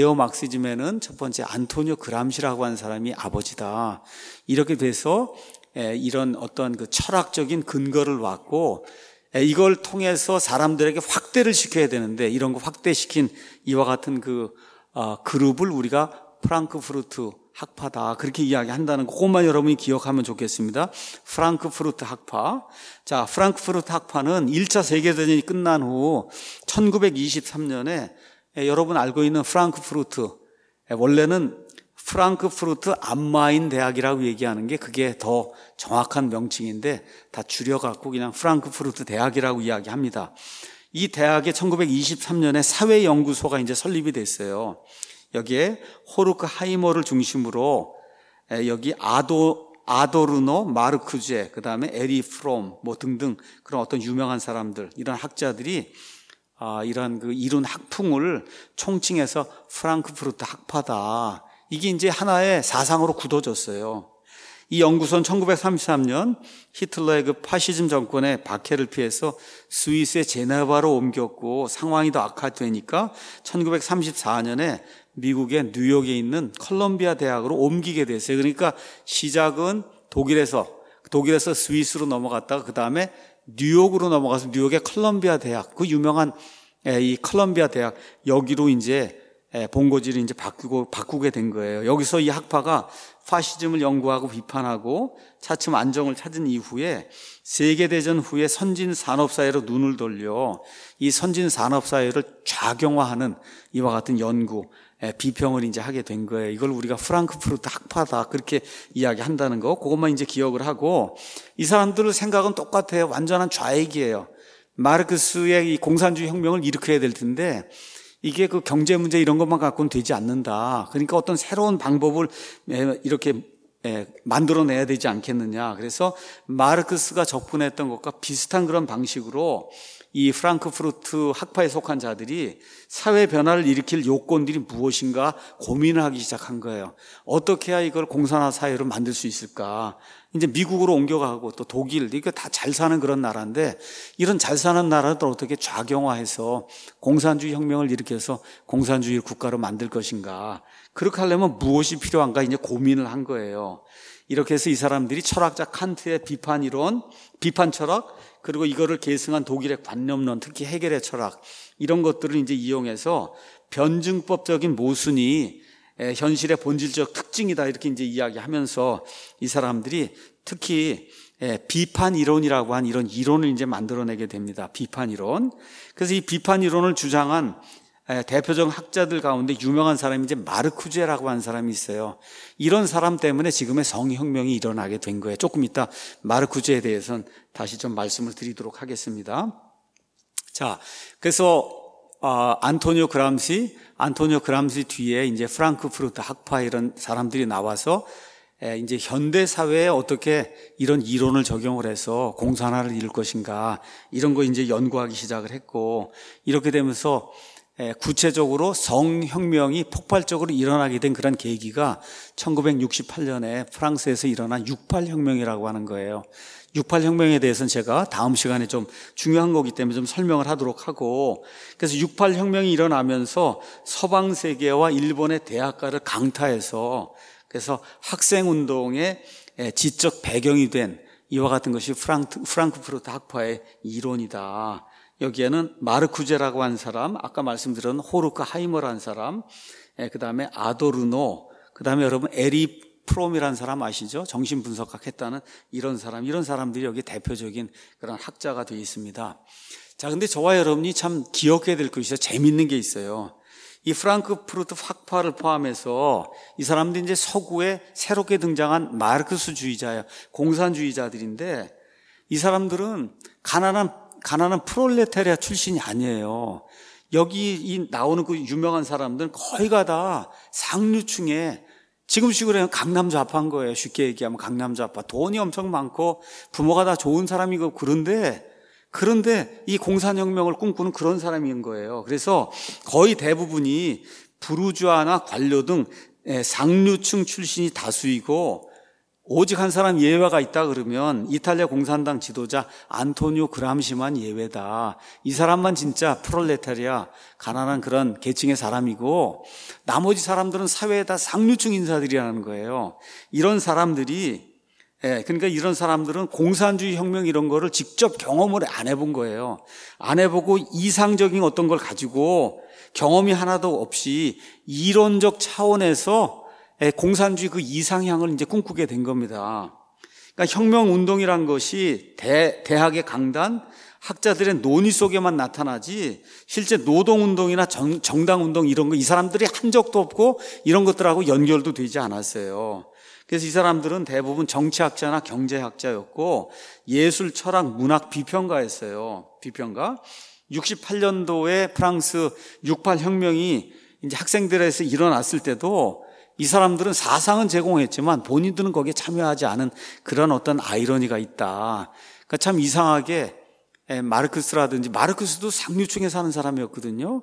네오막시즘에는 첫 번째 안토니오 그람시라고 하는 사람이 아버지다. 이렇게 돼서 이런 어떤 그 철학적인 근거를 놨고, 이걸 통해서 사람들에게 확대를 시켜야 되는데, 이런 거 확대시킨 이와 같은 그 그룹을 우리가 프랑크푸르트 학파다, 그렇게 이야기한다는 거, 그것만 여러분이 기억하면 좋겠습니다. 프랑크푸르트 학파. 자, 프랑크푸르트 학파는 일 차 세계대전이 끝난 후 천구백이십삼 년에 여러분 알고 있는 프랑크푸르트, 원래는 프랑크푸르트 암마인 대학이라고 얘기하는 게 그게 더 정확한 명칭인데 다 줄여갖고 그냥 프랑크푸르트 대학이라고 이야기합니다. 이 대학에 천구백이십삼 년에 사회연구소가 이제 설립이 됐어요. 여기에 호르크 하이머를 중심으로 여기 아도, 아도르노, 마르크제, 그 다음에 에리 프롬, 뭐 등등 그런 어떤 유명한 사람들, 이런 학자들이 아, 이런 그 이룬 학풍을 총칭해서 프랑크푸르트 학파다. 이게 이제 하나의 사상으로 굳어졌어요. 이 연구소는 천구백삼십삼 년 히틀러의 그 파시즘 정권의 박해를 피해서 스위스의 제네바로 옮겼고 상황이 더 악화되니까 천구백삼십사 년에 미국의 뉴욕에 있는 컬럼비아 대학으로 옮기게 됐어요. 그러니까 시작은 독일에서 독일에서 스위스로 넘어갔다가 그 다음에 뉴욕으로 넘어가서 뉴욕의 컬럼비아 대학, 그 유명한 이 컬럼비아 대학, 여기로 이제 본고지를 이제 바꾸고 바꾸게 된 거예요. 여기서 이 학파가 파시즘을 연구하고 비판하고 차츰 안정을 찾은 이후에 세계대전 후에 선진 산업사회로 눈을 돌려 이 선진 산업사회를 좌경화하는 이와 같은 연구, 비평을 이제 하게 된 거예요. 이걸 우리가 프랑크푸르트 학파다 그렇게 이야기한다는 거, 그것만 이제 기억을 하고, 이 사람들의 생각은 똑같아요. 완전한 좌익이에요. 마르크스의 이 공산주의 혁명을 일으켜야 될 텐데 이게 그 경제 문제 이런 것만 갖고는 되지 않는다. 그러니까 어떤 새로운 방법을 이렇게 만들어내야 되지 않겠느냐. 그래서 마르크스가 접근했던 것과 비슷한 그런 방식으로 이 프랑크푸르트 학파에 속한 자들이 사회 변화를 일으킬 요건들이 무엇인가 고민을 하기 시작한 거예요. 어떻게 해야 이걸 공산화 사회로 만들 수 있을까? 이제 미국으로 옮겨가고 또 독일, 이게 다 잘 사는 그런 나라인데 이런 잘 사는 나라를 또 어떻게 좌경화해서 공산주의 혁명을 일으켜서 공산주의 국가로 만들 것인가? 그렇게 하려면 무엇이 필요한가 이제 고민을 한 거예요. 이렇게 해서 이 사람들이 철학자 칸트의 비판 이론, 비판 철학, 그리고 이거를 계승한 독일의 관념론, 특히 헤겔의 철학, 이런 것들을 이제 이용해서 변증법적인 모순이 현실의 본질적 특징이다 이렇게 이제 이야기하면서 이 사람들이 특히 비판 이론이라고 한 이런 이론을 이제 만들어내게 됩니다. 비판 이론. 그래서 이 비판 이론을 주장한 대표적 학자들 가운데 유명한 사람이 이제 마르쿠제라고 하는 사람이 있어요. 이런 사람 때문에 지금의 성혁명이 일어나게 된 거예요. 조금 이따 마르쿠제에 대해서는 다시 좀 말씀을 드리도록 하겠습니다. 자, 그래서 어, 안토니오 그람시, 안토니오 그람시 뒤에 이제 프랑크푸르트 학파 이런 사람들이 나와서 에, 이제 현대 사회에 어떻게 이런 이론을 적용을 해서 공산화를 이룰 것인가 이런 거 이제 연구하기 시작을 했고, 이렇게 되면서 구체적으로 성혁명이 폭발적으로 일어나게 된 그런 계기가 천구백육십팔 년에 프랑스에서 일어난 육팔 혁명이라고 하는 거예요. 육팔 혁명에 대해서는 제가 다음 시간에 좀 중요한 거기 때문에 좀 설명을 하도록 하고, 그래서 육팔 혁명이 일어나면서 서방 세계와 일본의 대학가를 강타해서 그래서 학생운동의 지적 배경이 된 이와 같은 것이 프랑크, 프랑크푸르트 학파의 이론이다. 여기에는 마르쿠제라고 한 사람, 아까 말씀드린 호르크 하이머라는 사람, 그 다음에 아도르노, 그 다음에 여러분 에리 프롬이라는 사람 아시죠? 정신분석학 했다는 이런 사람, 이런 사람들이 여기 대표적인 그런 학자가 되어 있습니다. 자, 근데 저와 여러분이 참 기억해야 될 것이 재밌는 게 있어요. 이 프랑크푸르트 학파를 포함해서 이 사람들이 이제 서구에 새롭게 등장한 마르크스주의자예요. 공산주의자들인데 이 사람들은 가난한 가난한 프롤레타리아 출신이 아니에요. 여기 이 나오는 그 유명한 사람들은 거의가 다 상류층에, 지금식으로 하면 강남 좌파인 거예요. 쉽게 얘기하면 강남 좌파. 돈이 엄청 많고 부모가 다 좋은 사람이고 그런데 그런데 이 공산혁명을 꿈꾸는 그런 사람인 거예요. 그래서 거의 대부분이 부르주아나 관료 등 상류층 출신이 다수이고, 오직 한 사람 예외가 있다 그러면 이탈리아 공산당 지도자 안토니오 그람시만 예외다. 이 사람만 진짜 프롤레타리아, 가난한 그런 계층의 사람이고 나머지 사람들은 사회에 다 상류층 인사들이라는 거예요. 이런 사람들이, 예, 그러니까 이런 사람들은 공산주의 혁명 이런 거를 직접 경험을 안 해본 거예요. 안 해보고 이상적인 어떤 걸 가지고 경험이 하나도 없이 이론적 차원에서 공산주의 그 이상향을 이제 꿈꾸게 된 겁니다. 그러니까 혁명운동이란 것이 대, 대학의 강단, 학자들의 논의 속에만 나타나지 실제 노동운동이나 정, 정당운동 이런 거 이 사람들이 한 적도 없고 이런 것들하고 연결도 되지 않았어요. 그래서 이 사람들은 대부분 정치학자나 경제학자였고 예술, 철학, 문학 비평가였어요. 비평가. 육십팔 년도에 프랑스 육팔 혁명이 이제 학생들에서 일어났을 때도 이 사람들은 사상은 제공했지만 본인들은 거기에 참여하지 않은 그런 어떤 아이러니가 있다. 그러니까 참 이상하게 마르크스라든지, 마르크스도 상류층에 사는 사람이었거든요.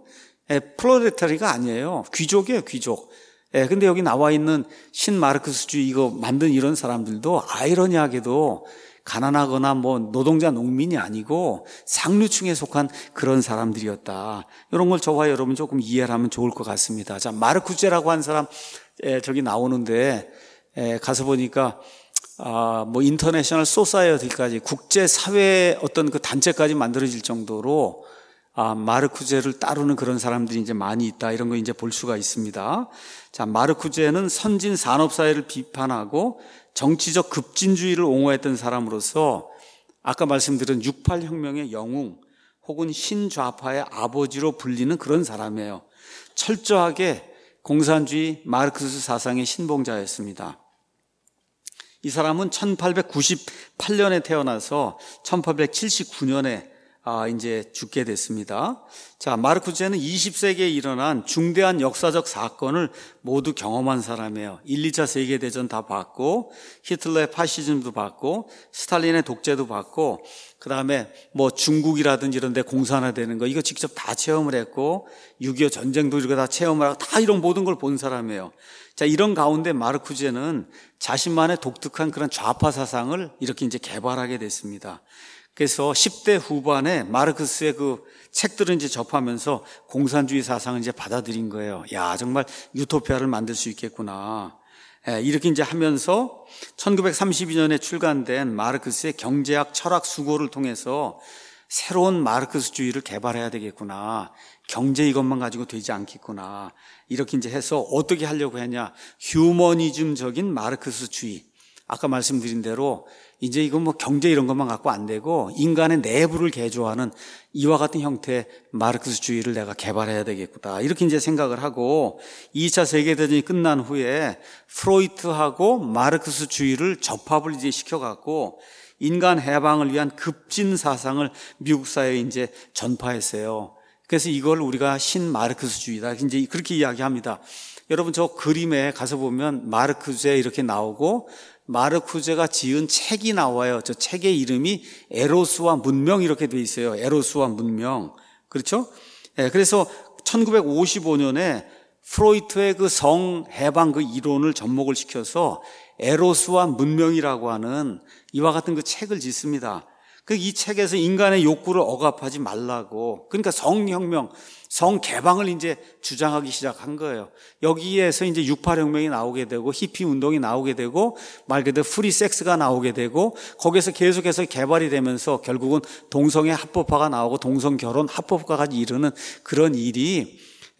프롤레타리가 아니에요. 귀족이에요, 귀족. 근데 여기 나와 있는 신마르크스주의 이거 만든 이런 사람들도 아이러니하게도 가난하거나 뭐 노동자 농민이 아니고 상류층에 속한 그런 사람들이었다. 이런 걸 저와 여러분 조금 이해를 하면 좋을 것 같습니다. 자, 마르쿠제라고 한 사람 에, 저기 나오는데 에, 가서 보니까 아, 뭐 인터내셔널 소사이어티까지 국제 사회 어떤 그 단체까지 만들어질 정도로 아, 마르쿠제를 따르는 그런 사람들이 이제 많이 있다. 이런 거 이제 볼 수가 있습니다. 자, 마르쿠제는 선진 산업사회를 비판하고 정치적 급진주의를 옹호했던 사람으로서 아까 말씀드린 육팔 혁명의 영웅 혹은 신좌파의 아버지로 불리는 그런 사람이에요. 철저하게 공산주의 마르크스 사상의 신봉자였습니다. 이 사람은 천팔백구십팔 년에 태어나서 천팔백칠십구 년에 아, 이제 죽게 됐습니다. 자, 마르쿠제는 이십 세기에 일어난 중대한 역사적 사건을 모두 경험한 사람이에요. 일, 이 차 세계대전 다 봤고, 히틀러의 파시즘도 봤고, 스탈린의 독재도 봤고, 그 다음에 뭐 중국이라든지 이런 데 공산화되는 거, 이거 직접 다 체험을 했고, 육이오 전쟁도 이렇게 다 체험을 하고, 다 이런 모든 걸 본 사람이에요. 자, 이런 가운데 마르쿠제는 자신만의 독특한 그런 좌파 사상을 이렇게 이제 개발하게 됐습니다. 그래서 십 대 후반에 마르크스의 그 책들을 이제 접하면서 공산주의 사상을 이제 받아들인 거예요. 야, 정말 유토피아를 만들 수 있겠구나. 예, 이렇게 이제 하면서 천구백삼십이 년에 출간된 마르크스의 경제학 철학 수고를 통해서 새로운 마르크스주의를 개발해야 되겠구나. 경제 이것만 가지고 되지 않겠구나. 이렇게 이제 해서 어떻게 하려고 했냐. 휴머니즘적인 마르크스주의. 아까 말씀드린 대로 이제 이건 뭐 경제 이런 것만 갖고 안 되고 인간의 내부를 개조하는 이와 같은 형태의 마르크스주의를 내가 개발해야 되겠구나. 이렇게 이제 생각을 하고 이 차 세계대전이 끝난 후에 프로이트하고 마르크스주의를 접합을 이제 시켜갖고 인간 해방을 위한 급진 사상을 미국 사회에 이제 전파했어요. 그래서 이걸 우리가 신마르크스주의다. 이제 그렇게 이야기합니다. 여러분 저 그림에 가서 보면 마르크제 이렇게 나오고 마르쿠제가 지은 책이 나와요. 저 책의 이름이 에로스와 문명 이렇게 돼 있어요. 에로스와 문명. 그렇죠? 네, 그래서 천구백오십오 년에 프로이트의 그 성해방 그 이론을 접목을 시켜서 에로스와 문명이라고 하는 이와 같은 그 책을 짓습니다. 그 이 책에서 인간의 욕구를 억압하지 말라고. 그러니까 성혁명, 성개방을 이제 주장하기 시작한 거예요. 여기에서 이제 육팔 혁명이 나오게 되고 히피 운동이 나오게 되고 말 그대로 프리 섹스가 나오게 되고 거기에서 계속해서 개발이 되면서 결국은 동성애 합법화가 나오고 동성 결혼 합법화까지 이르는 그런 일이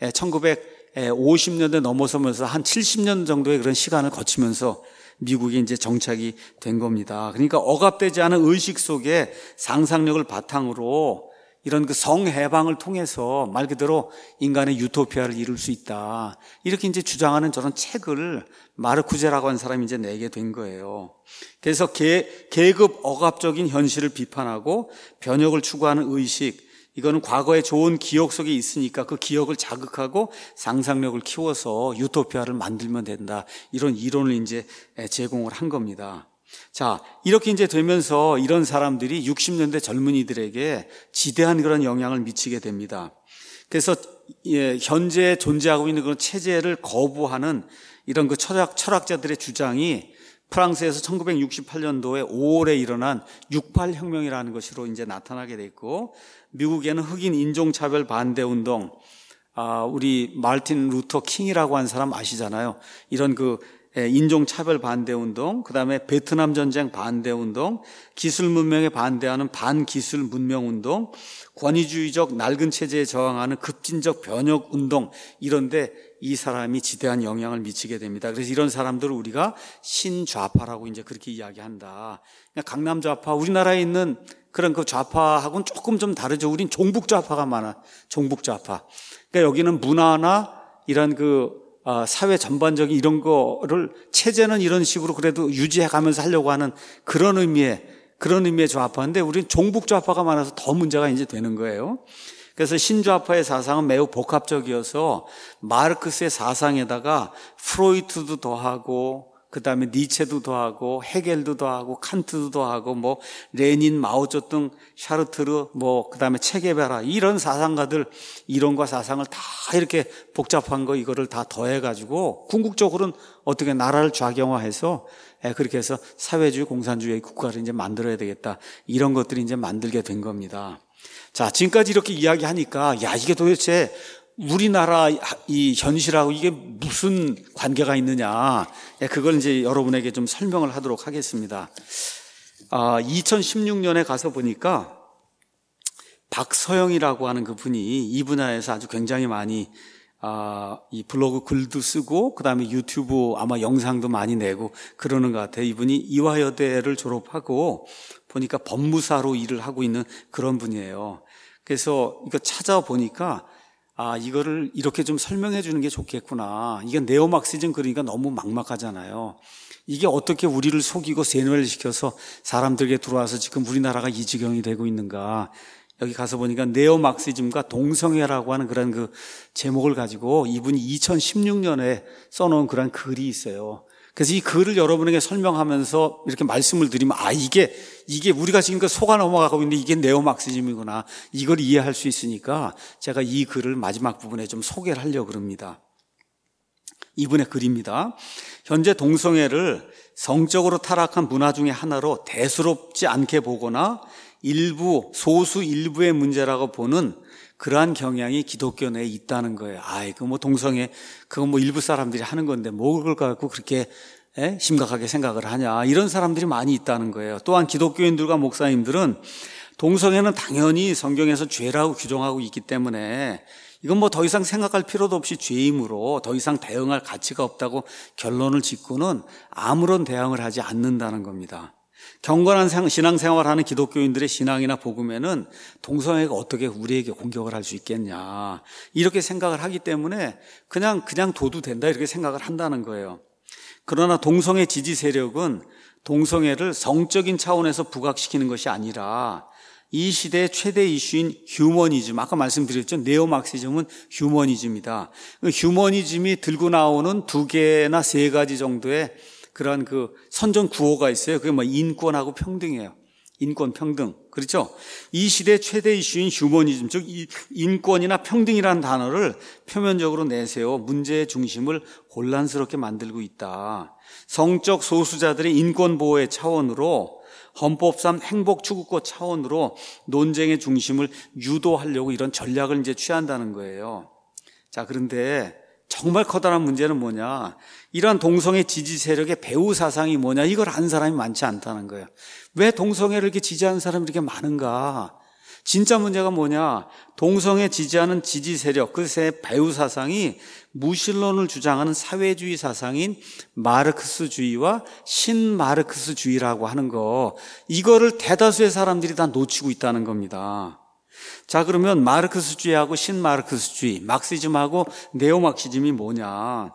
천구백오십 년대 넘어서면서 한 칠십 년 정도의 그런 시간을 거치면서 미국이 이제 정착이 된 겁니다. 그러니까 억압되지 않은 의식 속에 상상력을 바탕으로 이런 그 성해방을 통해서 말 그대로 인간의 유토피아를 이룰 수 있다. 이렇게 이제 주장하는 저런 책을 마르쿠제라고 하는 사람이 이제 내게 된 거예요. 그래서 계, 계급 억압적인 현실을 비판하고 변혁을 추구하는 의식, 이거는 과거의 좋은 기억 속에 있으니까 그 기억을 자극하고 상상력을 키워서 유토피아를 만들면 된다. 이런 이론을 이제 제공을 한 겁니다. 자, 이렇게 이제 되면서 이런 사람들이 육십 년대 젊은이들에게 지대한 그런 영향을 미치게 됩니다. 그래서 예, 현재 존재하고 있는 그런 체제를 거부하는 이런 그 철학, 철학자들의 주장이 프랑스에서 천구백육십팔 년도에 오월에 일어난 육팔 혁명이라는 것으로 이제 나타나게 됐고, 미국에는 흑인 인종차별 반대 운동, 아, 우리 마르틴 루터 킹이라고 하는 사람 아시잖아요. 이런 그 인종차별 반대 운동, 그 다음에 베트남 전쟁 반대 운동, 기술 문명에 반대하는 반기술 문명 운동, 권위주의적 낡은 체제에 저항하는 급진적 변혁 운동, 이런데 이 사람이 지대한 영향을 미치게 됩니다. 그래서 이런 사람들을 우리가 신좌파라고 이제 그렇게 이야기한다. 그러니까 강남 좌파, 우리나라에 있는 그런 그 좌파하고는 조금 좀 다르죠. 우린 종북 좌파가 많아. 종북 좌파. 그러니까 여기는 문화나 이런 그 사회 전반적인 이런 거를 체제는 이런 식으로 그래도 유지해 가면서 하려고 하는 그런 의미의 그런 의미의 좌파인데 우리는 종북 좌파가 많아서 더 문제가 이제 되는 거예요. 그래서 신좌파의 사상은 매우 복합적이어서 마르크스의 사상에다가 프로이트도 더하고 그 다음에 니체도 더하고 헤겔도 더하고 칸트도 더하고 뭐 레닌, 마오쩌둥, 샤르트르 뭐 그 다음에 체게베라 이런 사상가들 이론과 사상을 다 이렇게 복잡한 거 이거를 다 더해가지고 궁극적으로는 어떻게 나라를 좌경화해서 그렇게 해서 사회주의 공산주의 국가를 이제 만들어야 되겠다 이런 것들이 이제 만들게 된 겁니다. 자, 지금까지 이렇게 이야기하니까 야 이게 도대체 우리나라 이 현실하고 이게 무슨 관계가 있느냐 그걸 이제 여러분에게 좀 설명을 하도록 하겠습니다. 아, 이천십육 년에 가서 보니까 박서영이라고 하는 그 분이 이 분야에서 아주 굉장히 많이 아, 이 블로그 글도 쓰고 그다음에 유튜브 아마 영상도 많이 내고 그러는 것 같아요. 이분이 이화여대를 졸업하고 보니까 법무사로 일을 하고 있는 그런 분이에요. 그래서 이거 찾아보니까 아, 이거를 이렇게 좀 설명해 주는 게 좋겠구나. 이게 네오막시즘 그러니까 너무 막막하잖아요. 이게 어떻게 우리를 속이고 세뇌를 시켜서 사람들에게 들어와서 지금 우리나라가 이 지경이 되고 있는가. 여기 가서 보니까 네오막시즘과 동성애라고 하는 그런 그 제목을 가지고 이분이 이천십육 년에 써놓은 그런 글이 있어요. 그래서 이 글을 여러분에게 설명하면서 이렇게 말씀을 드리면 아 이게 이게 우리가 지금 속아 넘어가고 있는데 이게 네오막시즘이구나 이걸 이해할 수 있으니까 제가 이 글을 마지막 부분에 좀 소개를 하려고 합니다. 이분의 글입니다. 현재 동성애를 성적으로 타락한 문화 중에 하나로 대수롭지 않게 보거나 일부 소수 일부의 문제라고 보는 그러한 경향이 기독교 내에 있다는 거예요. 아이, 그 뭐 동성애, 그거 뭐 일부 사람들이 하는 건데 뭐 그걸 갖고 그렇게 에? 심각하게 생각을 하냐. 이런 사람들이 많이 있다는 거예요. 또한 기독교인들과 목사님들은 동성애는 당연히 성경에서 죄라고 규정하고 있기 때문에 이건 뭐 더 이상 생각할 필요도 없이 죄이므로 더 이상 대응할 가치가 없다고 결론을 짓고는 아무런 대응을 하지 않는다는 겁니다. 경건한 신앙생활하는 기독교인들의 신앙이나 복음에는 동성애가 어떻게 우리에게 공격을 할 수 있겠냐 이렇게 생각을 하기 때문에 그냥 그냥 둬도 된다 이렇게 생각을 한다는 거예요. 그러나 동성애 지지 세력은 동성애를 성적인 차원에서 부각시키는 것이 아니라 이 시대의 최대 이슈인 휴머니즘, 아까 말씀드렸죠. 네오막시즘은 휴머니즘이다. 휴머니즘이 들고 나오는 두 개나 세 가지 정도의 그런 그 선전 구호가 있어요. 그게 뭐 인권하고 평등이에요. 인권, 평등. 그렇죠? 이 시대 최대 이슈인 휴머니즘, 즉 인권이나 평등이라는 단어를 표면적으로 내세워 문제의 중심을 혼란스럽게 만들고 있다. 성적 소수자들의 인권 보호의 차원으로 헌법상 행복 추구권 차원으로 논쟁의 중심을 유도하려고 이런 전략을 이제 취한다는 거예요. 자, 그런데 정말 커다란 문제는 뭐냐? 이러한 동성애 지지 세력의 배후 사상이 뭐냐? 이걸 아는 사람이 많지 않다는 거예요. 왜 동성애를 이렇게 지지하는 사람이 이렇게 많은가? 진짜 문제가 뭐냐? 동성애 지지하는 지지 세력, 그새 배후 사상이 무신론을 주장하는 사회주의 사상인 마르크스주의와 신마르크스주의라고 하는 거, 이거를 대다수의 사람들이 다 놓치고 있다는 겁니다. 자, 그러면 마르크스주의하고 신마르크스주의, 막시즘하고 네오막시즘이 뭐냐?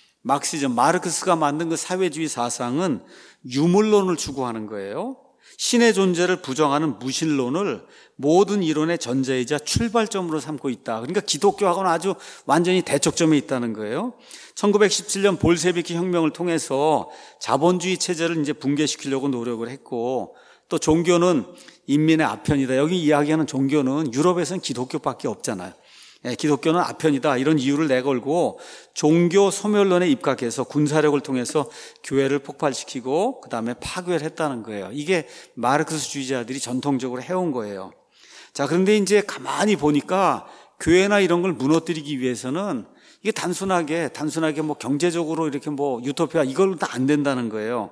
막시즘, 마르크스가 만든 그 사회주의 사상은 유물론을 추구하는 거예요. 신의 존재를 부정하는 무신론을 모든 이론의 전제이자 출발점으로 삼고 있다. 그러니까 기독교하고는 아주 완전히 대척점에 있다는 거예요. 천구백십칠 년 볼셰비키 혁명을 통해서 자본주의 체제를 이제 붕괴시키려고 노력을 했고, 또 종교는 인민의 아편이다. 여기 이야기하는 종교는 유럽에서는 기독교밖에 없잖아요. 예, 기독교는 아편이다. 이런 이유를 내걸고 종교 소멸론에 입각해서 군사력을 통해서 교회를 폭발시키고 그 다음에 파괴를 했다는 거예요. 이게 마르크스주의자들이 전통적으로 해온 거예요. 자, 그런데 이제 가만히 보니까 교회나 이런 걸 무너뜨리기 위해서는 이게 단순하게 단순하게 뭐 경제적으로 이렇게 뭐 유토피아 이걸로 다 안 된다는 거예요.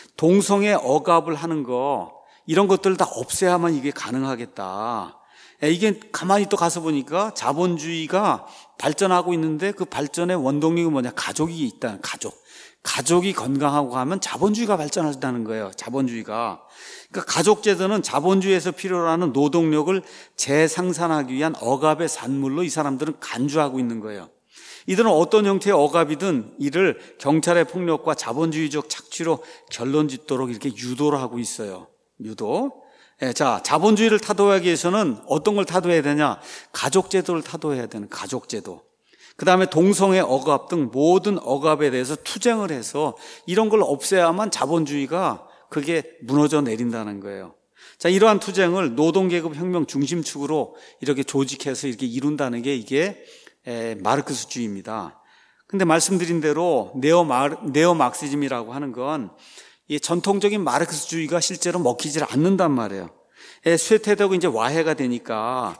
동성애 억압을 하는 거 이런 것들을 다 없애야만 이게 가능하겠다. 이게 가만히 또 가서 보니까 자본주의가 발전하고 있는데 그 발전의 원동력이 뭐냐? 가족이 있다는 가족. 가족이 건강하고 하면 자본주의가 발전한다는 거예요. 자본주의가. 그러니까 가족제도는 자본주의에서 필요로 하는 노동력을 재생산하기 위한 억압의 산물로 이 사람들은 간주하고 있는 거예요. 이들은 어떤 형태의 억압이든 이를 경찰의 폭력과 자본주의적 착취로 결론 짓도록 이렇게 유도를 하고 있어요. 유도. 예, 자, 자본주의를 타도하기 위해서는 어떤 걸 타도해야 되냐? 가족제도를 타도해야 되는 가족제도. 그 다음에 동성애 억압 등 모든 억압에 대해서 투쟁을 해서 이런 걸 없애야만 자본주의가 그게 무너져 내린다는 거예요. 자, 이러한 투쟁을 노동계급 혁명 중심축으로 이렇게 조직해서 이렇게 이룬다는 게 이게 에, 마르크스주의입니다. 근데 말씀드린 대로 네오 마르, 네오 막시즘이라고 하는 건 이 전통적인 마르크스주의가 실제로 먹히질 않는단 말이에요. 쇠퇴되고 이제 와해가 되니까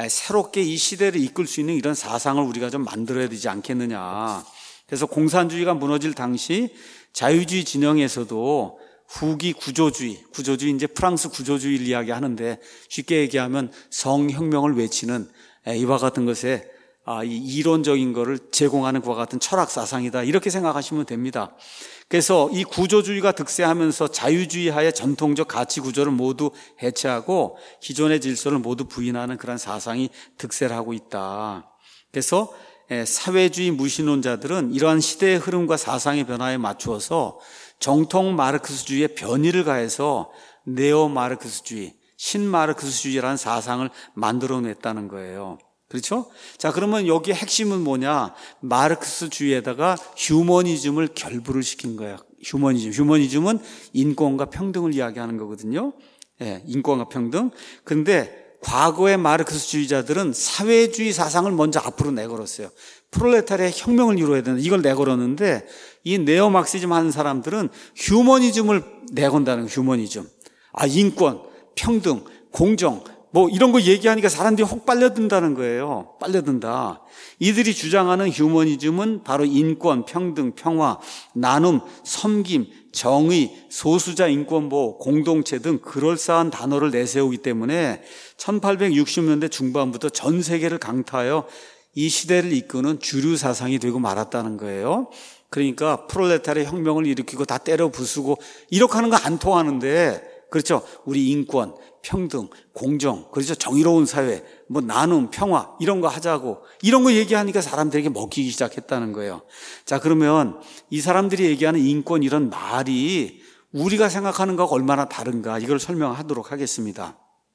새롭게 이 시대를 이끌 수 있는 이런 사상을 우리가 좀 만들어야 되지 않겠느냐. 그래서 공산주의가 무너질 당시 자유주의 진영에서도 후기 구조주의, 구조주의 이제 프랑스 구조주의를 이야기하는데 쉽게 얘기하면 성혁명을 외치는 이와 같은 것에 아, 이 이론적인 거를 제공하는 그와 같은 철학 사상이다 이렇게 생각하시면 됩니다. 그래서 이 구조주의가 득세하면서 자유주의 하에 전통적 가치 구조를 모두 해체하고 기존의 질서를 모두 부인하는 그런 사상이 득세를 하고 있다. 그래서 사회주의 무신론자들은 이러한 시대의 흐름과 사상의 변화에 맞추어서 정통 마르크스주의의 변이를 가해서 네오 마르크스주의, 신마르크스주의라는 사상을 만들어냈다는 거예요. 그렇죠? 자, 그러면 여기 핵심은 뭐냐? 마르크스주의에다가 휴머니즘을 결부를 시킨 거예요. 휴머니즘. 휴머니즘은 인권과 평등을 이야기하는 거거든요. 예, 인권과 평등. 그런데 과거의 마르크스주의자들은 사회주의 사상을 먼저 앞으로 내걸었어요. 프롤레타리아의 혁명을 이루어야 된다. 이걸 내걸었는데 이 네오마르크시즘 하는 사람들은 휴머니즘을 내건다는 거예요. 휴머니즘. 아, 인권, 평등, 공정 뭐 이런 거 얘기하니까 사람들이 혹 빨려든다는 거예요. 빨려든다. 이들이 주장하는 휴머니즘은 바로 인권, 평등, 평화, 나눔, 섬김, 정의, 소수자 인권보호, 공동체 등 그럴싸한 단어를 내세우기 때문에 천팔백육십 년대 중반부터 전 세계를 강타하여 이 시대를 이끄는 주류 사상이 되고 말았다는 거예요. 그러니까 프롤레타리아 혁명을 일으키고 다 때려 부수고 이렇게 하는 거 안 통하는데, 그렇죠? 우리 인권, 평등, 공정, 그렇죠? 정의로운 사회, 뭐 나눔, 평화 이런 거 하자고 이런 거 얘기하니까 사람들에게 먹히기 시작했다는 거예요. 자, 그러면 이 사람들이 얘기하는 인권 이런 말이 우리가 생각하는 것과 얼마나 다른가 이걸 설명하도록 하겠습니다.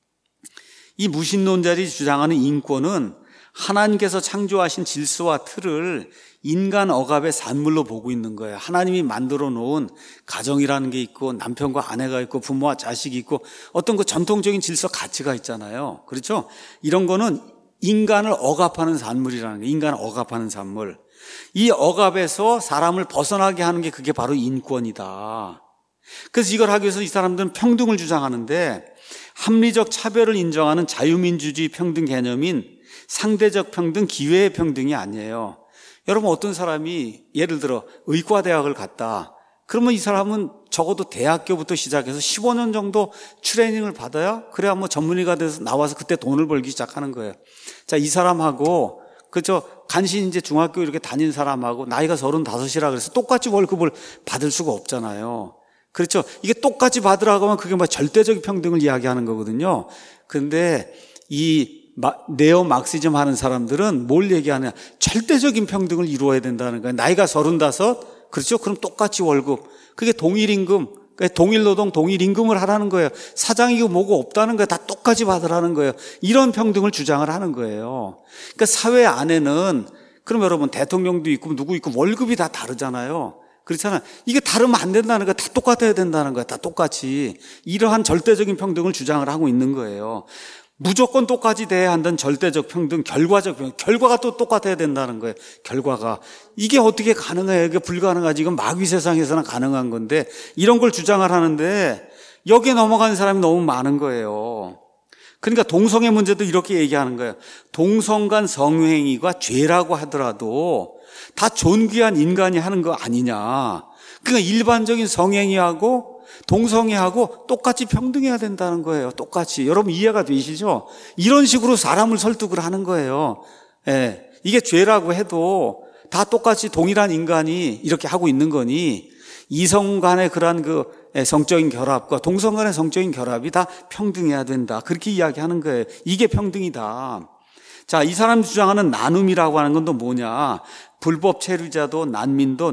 이 무신론자들이 주장하는 인권은 하나님께서 창조하신 질서와 틀을 인간 억압의 산물로 보고 있는 거예요. 하나님이 만들어 놓은 가정이라는 게 있고 남편과 아내가 있고 부모와 자식이 있고 어떤 그 전통적인 질서 가치가 있잖아요. 그렇죠? 이런 거는 인간을 억압하는 산물이라는 거예요. 인간을 억압하는 산물. 이 억압에서 사람을 벗어나게 하는 게 그게 바로 인권이다. 그래서 이걸 하기 위해서 이 사람들은 평등을 주장하는데 합리적 차별을 인정하는 자유민주주의 평등 개념인 상대적 평등, 기회의 평등이 아니에요. 여러분, 어떤 사람이 예를 들어 의과대학을 갔다. 그러면 이 사람은 적어도 대학교부터 시작해서 십오 년 정도 트레이닝을 받아야 그래야 뭐 전문의가 돼서 나와서 그때 돈을 벌기 시작하는 거예요. 자, 이 사람하고 그저 간신히 이제 중학교 이렇게 다닌 사람하고 나이가 서른다섯이라 그래서 똑같이 월급을 받을 수가 없잖아요. 그렇죠? 이게 똑같이 받으라고 하면 그게 뭐 절대적 평등을 이야기하는 거거든요. 그런데 이 네오 마르크시즘 하는 사람들은 뭘 얘기하냐? 절대적인 평등을 이루어야 된다는 거예요. 나이가 서른다섯, 그렇죠? 그럼 똑같이 월급. 그게 동일임금, 동일노동, 동일임금을 하라는 거예요. 사장이고 뭐고 없다는 거예요. 다 똑같이 받으라는 거예요. 이런 평등을 주장을 하는 거예요. 그러니까 사회 안에는 그럼 여러분 대통령도 있고 누구 있고 월급이 다 다르잖아요. 그렇잖아요. 이게 다르면 안 된다는 거예요. 다 똑같아야 된다는 거예요. 다 똑같이. 이러한 절대적인 평등을 주장을 하고 있는 거예요. 무조건 똑같이 돼야 한다는 절대적 평등, 결과적 평등, 결과가 또 똑같아야 된다는 거예요. 결과가. 이게 어떻게 가능해요? 이게 불가능하지. 이건 마귀 세상에서는 가능한 건데 이런 걸 주장을 하는데 여기에 넘어가는 사람이 너무 많은 거예요. 그러니까 동성애 문제도 이렇게 얘기하는 거예요. 동성 간 성행위가 죄라고 하더라도 다 존귀한 인간이 하는 거 아니냐. 그러니까 일반적인 성행위하고 동성애하고 똑같이 평등해야 된다는 거예요. 똑같이. 여러분 이해가 되시죠? 이런 식으로 사람을 설득을 하는 거예요. 예. 이게 죄라고 해도 다 똑같이 동일한 인간이 이렇게 하고 있는 거니 이성 간의 그러한 그 성적인 결합과 동성 간의 성적인 결합이 다 평등해야 된다. 그렇게 이야기하는 거예요. 이게 평등이다. 자, 이 사람 주장하는 나눔이라고 하는 건 또 뭐냐? 불법 체류자도 난민도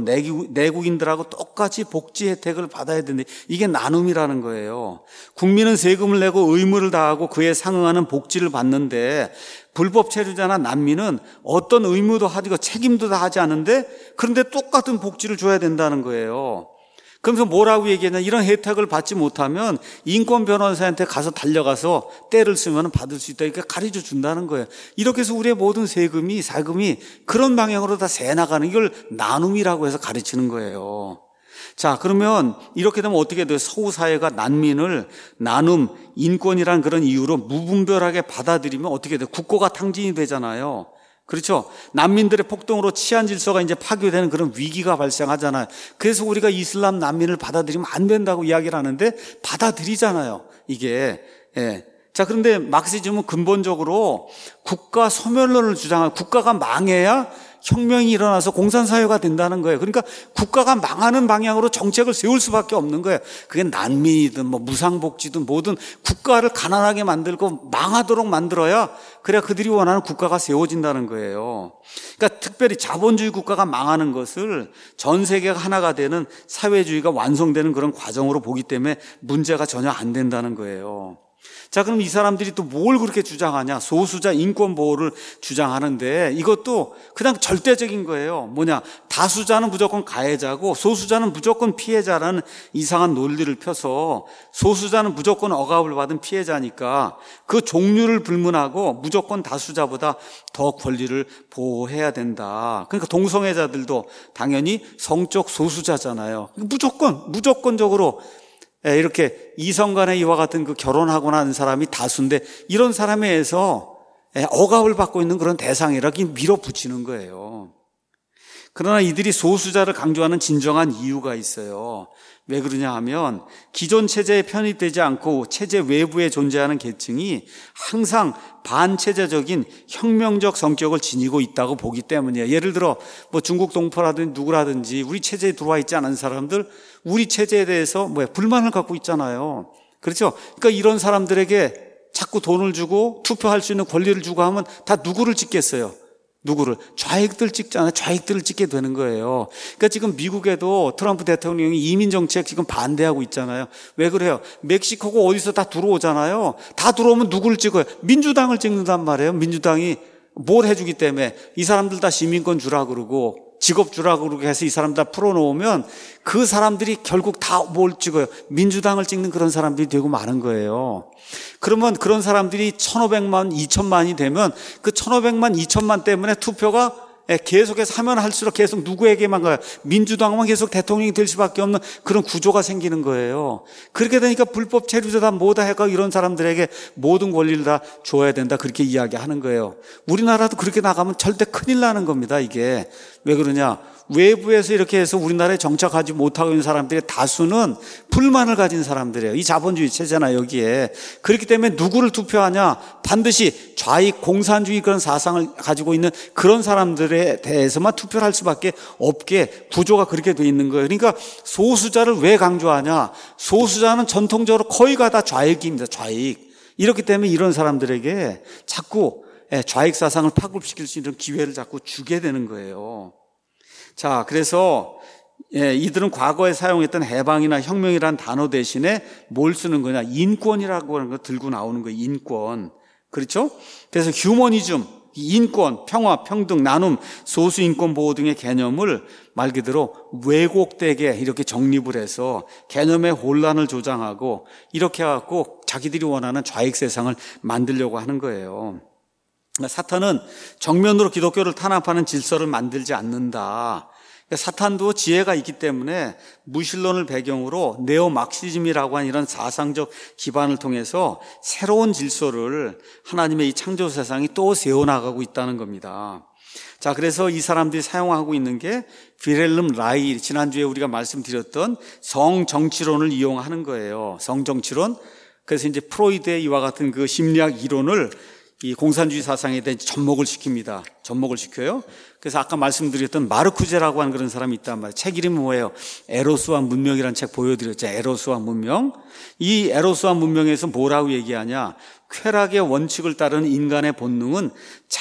내국인들하고 똑같이 복지 혜택을 받아야 되는데 이게 나눔이라는 거예요. 국민은 세금을 내고 의무를 다하고 그에 상응하는 복지를 받는데 불법 체류자나 난민은 어떤 의무도 하고 책임도 다 하지 않는데 그런데 똑같은 복지를 줘야 된다는 거예요. 그러면서 뭐라고 얘기했냐? 이런 혜택을 받지 못하면 인권 변호사한테 가서 달려가서 때를 쓰면 받을 수 있다. 이렇게 가르쳐 준다는 거예요. 이렇게 해서 우리의 모든 세금이, 자금이 그런 방향으로 다 새 나가는 이걸 나눔이라고 해서 가르치는 거예요. 자, 그러면 이렇게 되면 어떻게 돼요? 서구 사회가 난민을 나눔, 인권이란 그런 이유로 무분별하게 받아들이면 어떻게 돼요? 국고가 탕진이 되잖아요. 그렇죠? 난민들의 폭동으로 치안 질서가 이제 파괴되는 그런 위기가 발생하잖아요. 그래서 우리가 이슬람 난민을 받아들이면 안 된다고 이야기를 하는데 받아들이잖아요. 이게. 예. 자, 그런데 마크시즘은 근본적으로 국가 소멸론을 주장하고 국가가 망해야 혁명이 일어나서 공산사회가 된다는 거예요. 그러니까 국가가 망하는 방향으로 정책을 세울 수밖에 없는 거예요. 그게 난민이든 뭐 무상복지든 뭐든 국가를 가난하게 만들고 망하도록 만들어야 그래야 그들이 원하는 국가가 세워진다는 거예요. 그러니까 특별히 자본주의 국가가 망하는 것을 전 세계가 하나가 되는 사회주의가 완성되는 그런 과정으로 보기 때문에 문제가 전혀 안 된다는 거예요. 자, 그럼 이 사람들이 또 뭘 그렇게 주장하냐? 소수자 인권 보호를 주장하는데 이것도 그냥 절대적인 거예요. 뭐냐? 다수자는 무조건 가해자고 소수자는 무조건 피해자라는 이상한 논리를 펴서 소수자는 무조건 억압을 받은 피해자니까 그 종류를 불문하고 무조건 다수자보다 더 권리를 보호해야 된다. 그러니까 동성애자들도 당연히 성적 소수자잖아요. 무조건, 무조건적으로 이렇게 이성 간의 이와 같은 그 결혼하고 난 사람이 다수인데 이런 사람에 의해서 억압을 받고 있는 그런 대상이라 밀어붙이는 거예요. 그러나 이들이 소수자를 강조하는 진정한 이유가 있어요. 왜 그러냐 하면 기존 체제에 편입되지 않고 체제 외부에 존재하는 계층이 항상 반체제적인 혁명적 성격을 지니고 있다고 보기 때문이에요. 예를 들어 뭐 중국 동포라든지 누구라든지 우리 체제에 들어와 있지 않은 사람들 우리 체제에 대해서 뭐야 불만을 갖고 있잖아요. 그렇죠? 그러니까 이런 사람들에게 자꾸 돈을 주고 투표할 수 있는 권리를 주고 하면 다 누구를 찍겠어요? 누구를? 좌익들 찍잖아요. 좌익들을 찍게 되는 거예요. 그러니까 지금 미국에도 트럼프 대통령이 이민 정책 지금 반대하고 있잖아요. 왜 그래요? 멕시코고 어디서 다 들어오잖아요. 다 들어오면 누구를 찍어요? 민주당을 찍는단 말이에요. 민주당이 뭘 해주기 때문에 이 사람들 다 시민권 주라 그러고 직업 주라 그러고 해서 이 사람 다 풀어놓으면 그 사람들이 결국 다 뭘 찍어요? 민주당을 찍는 그런 사람들이 되고 마는 거예요. 그러면 그런 사람들이 천오백만, 이천만이 되면 그 천오백만, 이천만 때문에 투표가 계속해서 하면 할수록 계속 누구에게만 가요? 민주당만 계속 대통령이 될 수밖에 없는 그런 구조가 생기는 거예요. 그렇게 되니까 불법 체류자다 뭐다 해가 이런 사람들에게 모든 권리를 다 줘야 된다 그렇게 이야기하는 거예요. 우리나라도 그렇게 나가면 절대 큰일 나는 겁니다. 이게 왜 그러냐? 외부에서 이렇게 해서 우리나라에 정착하지 못하고 있는 사람들의 다수는 불만을 가진 사람들이에요. 이 자본주의 체제나 여기에. 그렇기 때문에 누구를 투표하냐? 반드시 좌익 공산주의 그런 사상을 가지고 있는 그런 사람들에 대해서만 투표를 할 수밖에 없게 구조가 그렇게 돼 있는 거예요. 그러니까 소수자를 왜 강조하냐? 소수자는 전통적으로 거의가 다 좌익입니다. 좌익. 이렇기 때문에 이런 사람들에게 자꾸 좌익 사상을 파급시킬 수 있는 기회를 자꾸 주게 되는 거예요. 자, 그래서 예, 이들은 과거에 사용했던 해방이나 혁명이라는 단어 대신에 뭘 쓰는 거냐? 인권이라고 하는 거 들고 나오는 거예요. 인권. 그렇죠? 그래서 휴머니즘, 인권, 평화, 평등, 나눔, 소수인권 보호 등의 개념을 말 그대로 왜곡되게 이렇게 정립을 해서 개념의 혼란을 조장하고 이렇게 해갖고 자기들이 원하는 좌익 세상을 만들려고 하는 거예요. 사탄은 정면으로 기독교를 탄압하는 질서를 만들지 않는다. 사탄도 지혜가 있기 때문에 무신론을 배경으로 네오마크시즘이라고 하는 이런 사상적 기반을 통해서 새로운 질서를 하나님의 이 창조 세상이 또 세워나가고 있다는 겁니다. 자, 그래서 이 사람들이 사용하고 있는 게 비렐름 라이, 지난주에 우리가 말씀드렸던 성정치론을 이용하는 거예요. 성정치론. 그래서 이제 프로이드의 이와 같은 그 심리학 이론을 이 공산주의 사상에 대해 접목을 시킵니다. 접목을 시켜요. 그래서 아까 말씀드렸던 마르쿠제라고 하는 그런 사람이 있단 말이에요. 책 이름이 뭐예요? 에로스와 문명이라는 책 보여드렸죠. 에로스와 문명. 이 에로스와 문명에서 뭐라고 얘기하냐? 쾌락의 원칙을 따르는 인간의 본능은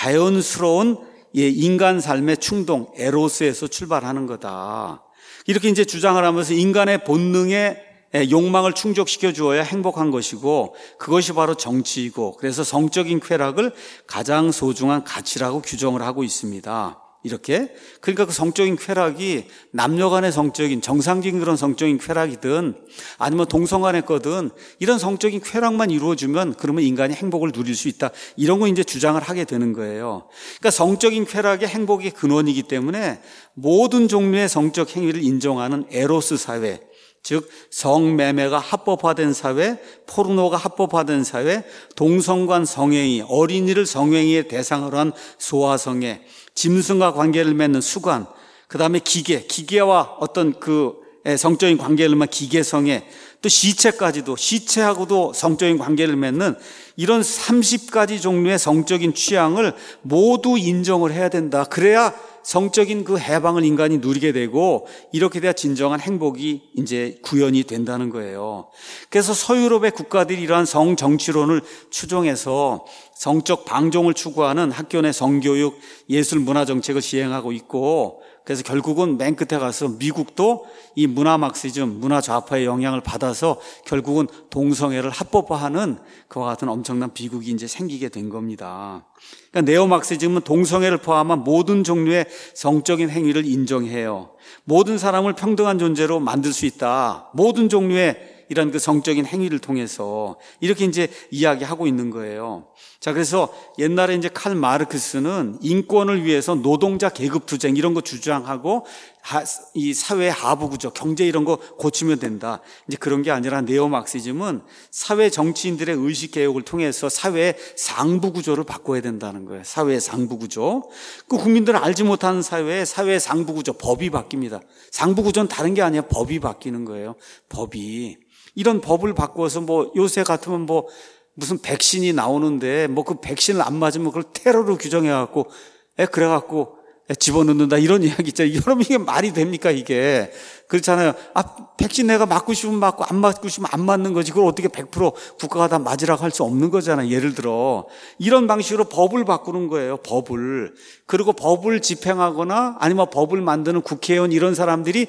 자연스러운 인간 삶의 충동, 에로스에서 출발하는 거다. 이렇게 이제 주장을 하면서 인간의 본능에 욕망을 충족시켜 주어야 행복한 것이고 그것이 바로 정치이고 그래서 성적인 쾌락을 가장 소중한 가치라고 규정을 하고 있습니다. 이렇게. 그러니까 그 성적인 쾌락이 남녀 간의 성적인 정상적인 그런 성적인 쾌락이든 아니면 동성 간의 거든 이런 성적인 쾌락만 이루어주면 그러면 인간이 행복을 누릴 수 있다. 이런 거 이제 주장을 하게 되는 거예요. 그러니까 성적인 쾌락이 행복의 근원이기 때문에 모든 종류의 성적 행위를 인정하는 에로스 사회, 즉 성매매가 합법화된 사회, 포르노가 합법화된 사회, 동성간 성행위, 어린이를 성행위의 대상으로 한 소아성애, 짐승과 관계를 맺는 수관, 그 다음에 기계, 기계와 어떤 그 성적인 관계를 맺는 기계성애, 또 시체까지도, 시체하고도 성적인 관계를 맺는 이런 삼십 가지 종류의 성적인 취향을 모두 인정을 해야 된다. 그래야 성적인 그 해방을 인간이 누리게 되고 이렇게 돼야 진정한 행복이 이제 구현이 된다는 거예요. 그래서 서유럽의 국가들이 이러한 성정치론을 추종해서 성적 방종을 추구하는 학교 내 성교육, 예술 문화 정책을 시행하고 있고, 그래서 결국은 맨 끝에 가서 미국도 이 문화 막시즘, 문화 좌파의 영향을 받아서 결국은 동성애를 합법화하는 그와 같은 엄청난 비극이 이제 생기게 된 겁니다. 그러니까 네오 막시즘은 동성애를 포함한 모든 종류의 성적인 행위를 인정해요. 모든 사람을 평등한 존재로 만들 수 있다. 모든 종류의 이런 그 성적인 행위를 통해서 이렇게 이제 이야기하고 있는 거예요. 자, 그래서 옛날에 이제 칼 마르크스는 인권을 위해서 노동자 계급 투쟁 이런 거 주장하고 이 사회 하부 구조, 경제 이런 거 고치면 된다. 이제 그런 게 아니라 네오 막시즘은 사회 정치인들의 의식 개혁을 통해서 사회의 상부 구조를 바꿔야 된다는 거예요. 사회의 상부 구조. 그 국민들은 알지 못하는 사회에 사회의 상부 구조, 법이 바뀝니다. 상부 구조는 다른 게 아니라 법이 바뀌는 거예요. 법이. 이런 법을 바꿔서 뭐 요새 같으면 뭐 무슨 백신이 나오는데 뭐 그 백신을 안 맞으면 그걸 테러로 규정해갖고 에 그래갖고 집어넣는다 이런 이야기 있잖아요. 여러분 이게 말이 됩니까 이게? 그렇잖아요. 아 백신 내가 맞고 싶으면 맞고 안 맞고 싶으면 안 맞는 거지. 그걸 어떻게 백 퍼센트 국가가 다 맞으라고 할 수 없는 거잖아요. 예를 들어 이런 방식으로 법을 바꾸는 거예요. 법을. 그리고 법을 집행하거나 아니면 법을 만드는 국회의원 이런 사람들이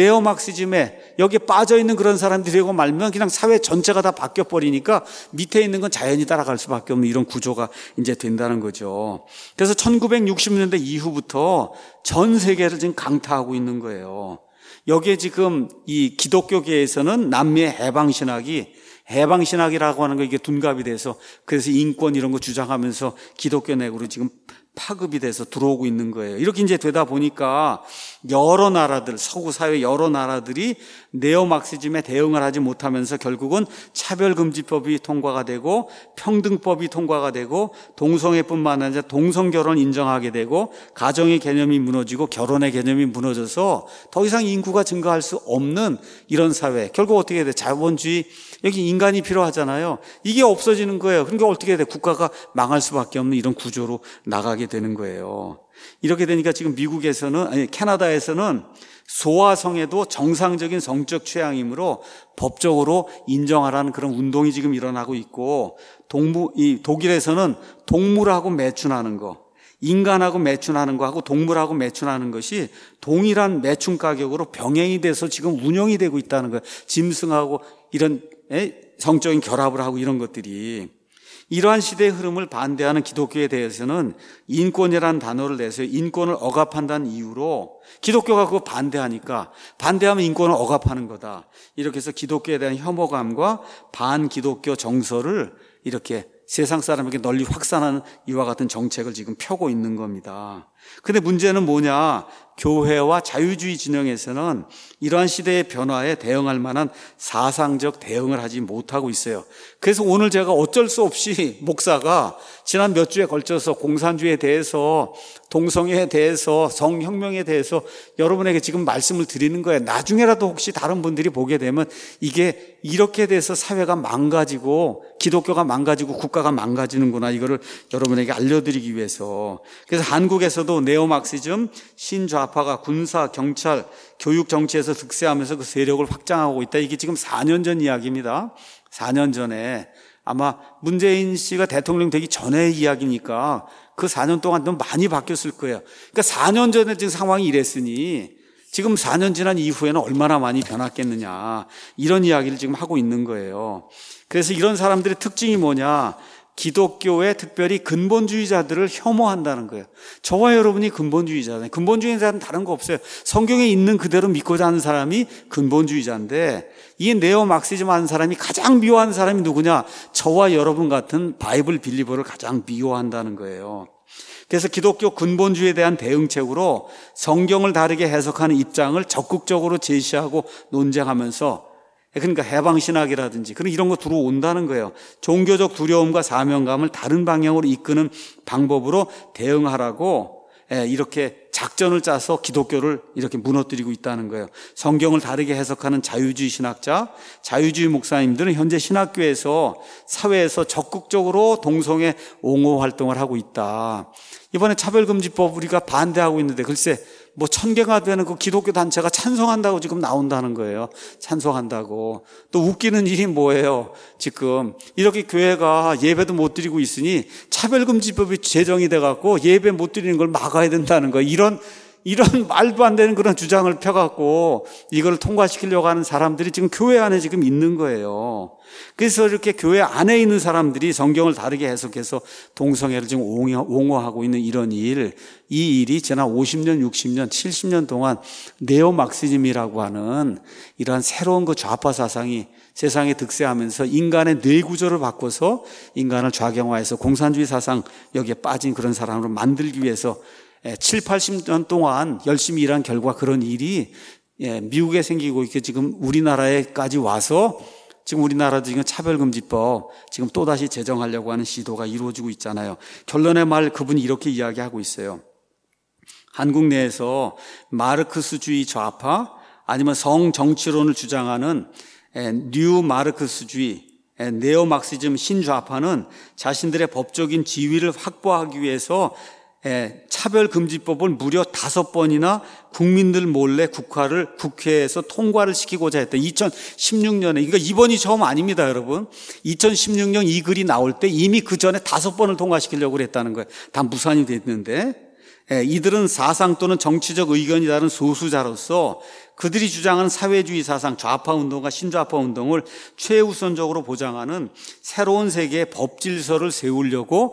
네오막시즘에 여기에 빠져있는 그런 사람들이고 말면 그냥 사회 전체가 다 바뀌어버리니까 밑에 있는 건 자연히 따라갈 수밖에 없는 이런 구조가 이제 된다는 거죠. 그래서 천구백육십 년대 이후부터 전 세계를 지금 강타하고 있는 거예요. 여기에 지금 이 기독교계에서는 남미의 해방신학이 해방신학이라고 하는 거 이게 둔갑이 돼서 그래서 인권 이런 거 주장하면서 기독교 내부로 지금 파급이 돼서 들어오고 있는 거예요. 이렇게 이제 되다 보니까 여러 나라들, 서구 사회 여러 나라들이 네오막시즘에 대응을 하지 못하면서 결국은 차별금지법이 통과가 되고 평등법이 통과가 되고 동성애뿐만 아니라 동성결혼 인정하게 되고 가정의 개념이 무너지고 결혼의 개념이 무너져서 더 이상 인구가 증가할 수 없는 이런 사회. 결국 어떻게 돼? 자본주의, 여기 인간이 필요하잖아요. 이게 없어지는 거예요. 그러니까 어떻게 돼? 국가가 망할 수밖에 없는 이런 구조로 나가게 되는 거예요. 이렇게 되니까 지금 미국에서는, 아니, 캐나다에서는 소아성애도 정상적인 성적 취향이므로 법적으로 인정하라는 그런 운동이 지금 일어나고 있고, 동무, 이 독일에서는 동물하고 매춘하는 거, 인간하고 매춘하는 거하고 동물하고 매춘하는 것이 동일한 매춘 가격으로 병행이 돼서 지금 운영이 되고 있다는 거예요. 짐승하고 이런 성적인 결합을 하고 이런 것들이. 이러한 시대의 흐름을 반대하는 기독교에 대해서는 인권이라는 단어를 내서 인권을 억압한다는 이유로 기독교가 그거 반대하니까 반대하면 인권을 억압하는 거다. 이렇게 해서 기독교에 대한 혐오감과 반기독교 정서를 이렇게 세상 사람에게 널리 확산하는 이와 같은 정책을 지금 펴고 있는 겁니다. 근데 문제는 뭐냐? 교회와 자유주의 진영에서는 이러한 시대의 변화에 대응할 만한 사상적 대응을 하지 못하고 있어요. 그래서 오늘 제가 어쩔 수 없이 목사가 지난 몇 주에 걸쳐서 공산주의에 대해서, 동성애에 대해서, 성혁명에 대해서 여러분에게 지금 말씀을 드리는 거예요. 나중에라도 혹시 다른 분들이 보게 되면 이게 이렇게 돼서 사회가 망가지고 기독교가 망가지고 국가가 망가지는구나, 이거를 여러분에게 알려드리기 위해서. 그래서 한국에서도 네오막시즘, 신좌파가 군사, 경찰, 교육 정치에서 득세하면서 그 세력을 확장하고 있다. 이게 지금 사 년 전 이야기입니다. 사 년 전에 아마 문재인 씨가 대통령 되기 전의 이야기니까 그 사 년 동안 좀 많이 바뀌었을 거예요. 그러니까 사 년 전에 지금 상황이 이랬으니 지금 사 년 지난 이후에는 얼마나 많이 변했겠느냐, 이런 이야기를 지금 하고 있는 거예요. 그래서 이런 사람들의 특징이 뭐냐? 기독교의 특별히 근본주의자들을 혐오한다는 거예요. 저와 여러분이 근본주의자잖아요. 근본주의자는 다른 거 없어요. 성경에 있는 그대로 믿고자 하는 사람이 근본주의자인데, 이 네오막시즘 하는 사람이 가장 미워하는 사람이 누구냐? 저와 여러분 같은 바이블 빌리버를 가장 미워한다는 거예요. 그래서 기독교 근본주의에 대한 대응책으로 성경을 다르게 해석하는 입장을 적극적으로 제시하고 논쟁하면서, 그러니까 해방신학이라든지 그런 이런 거 들어온다는 거예요. 종교적 두려움과 사명감을 다른 방향으로 이끄는 방법으로 대응하라고 이렇게 작전을 짜서 기독교를 이렇게 무너뜨리고 있다는 거예요. 성경을 다르게 해석하는 자유주의 신학자, 자유주의 목사님들은 현재 신학교에서, 사회에서 적극적으로 동성애 옹호 활동을 하고 있다. 이번에 차별금지법 우리가 반대하고 있는데 글쎄 뭐 천 개가 되는 그 기독교 단체가 찬성한다고 지금 나온다는 거예요. 찬성한다고. 또 웃기는 일이 뭐예요? 지금 이렇게 교회가 예배도 못 드리고 있으니 차별금지법이 제정이 돼갖고 예배 못 드리는 걸 막아야 된다는 거예요. 이런 이런 말도 안 되는 그런 주장을 펴갖고 이걸 통과시키려고 하는 사람들이 지금 교회 안에 지금 있는 거예요. 그래서 이렇게 교회 안에 있는 사람들이 성경을 다르게 해석해서 동성애를 지금 옹호하고 있는 이런 일, 이 일이 지난 오십 년, 육십 년, 칠십 년 동안 네오막시즘이라고 하는 이러한 새로운 그 좌파 사상이 세상에 득세하면서 인간의 뇌 구조를 바꿔서 인간을 좌경화해서 공산주의 사상 여기에 빠진 그런 사람으로 만들기 위해서 칠, 팔십 년 동안 열심히 일한 결과 그런 일이 미국에 생기고 이렇게 지금 우리나라에까지 와서 지금 우리나라도 지금 차별금지법 지금 또다시 제정하려고 하는 시도가 이루어지고 있잖아요. 결론의 말 그분이 이렇게 이야기하고 있어요. 한국 내에서 마르크스주의 좌파 아니면 성정치론을 주장하는 뉴 마르크스주의 네오막시즘 신좌파는 자신들의 법적인 지위를 확보하기 위해서 차별금지법을 무려 다섯 번이나 국민들 몰래 국화를 국회에서 통과를 시키고자 했다. 이천십육 년에, 그러니까 이번이 처음 아닙니다, 여러분. 이천십육 년 이 글이 나올 때 이미 그 전에 다섯 번을 통과시키려고 했다는 거예요. 다 무산이 됐는데, 이들은 사상 또는 정치적 의견이 다른 소수자로서 그들이 주장하는 사회주의 사상, 좌파 운동과 신좌파 운동을 최우선적으로 보장하는 새로운 세계의 법 질서를 세우려고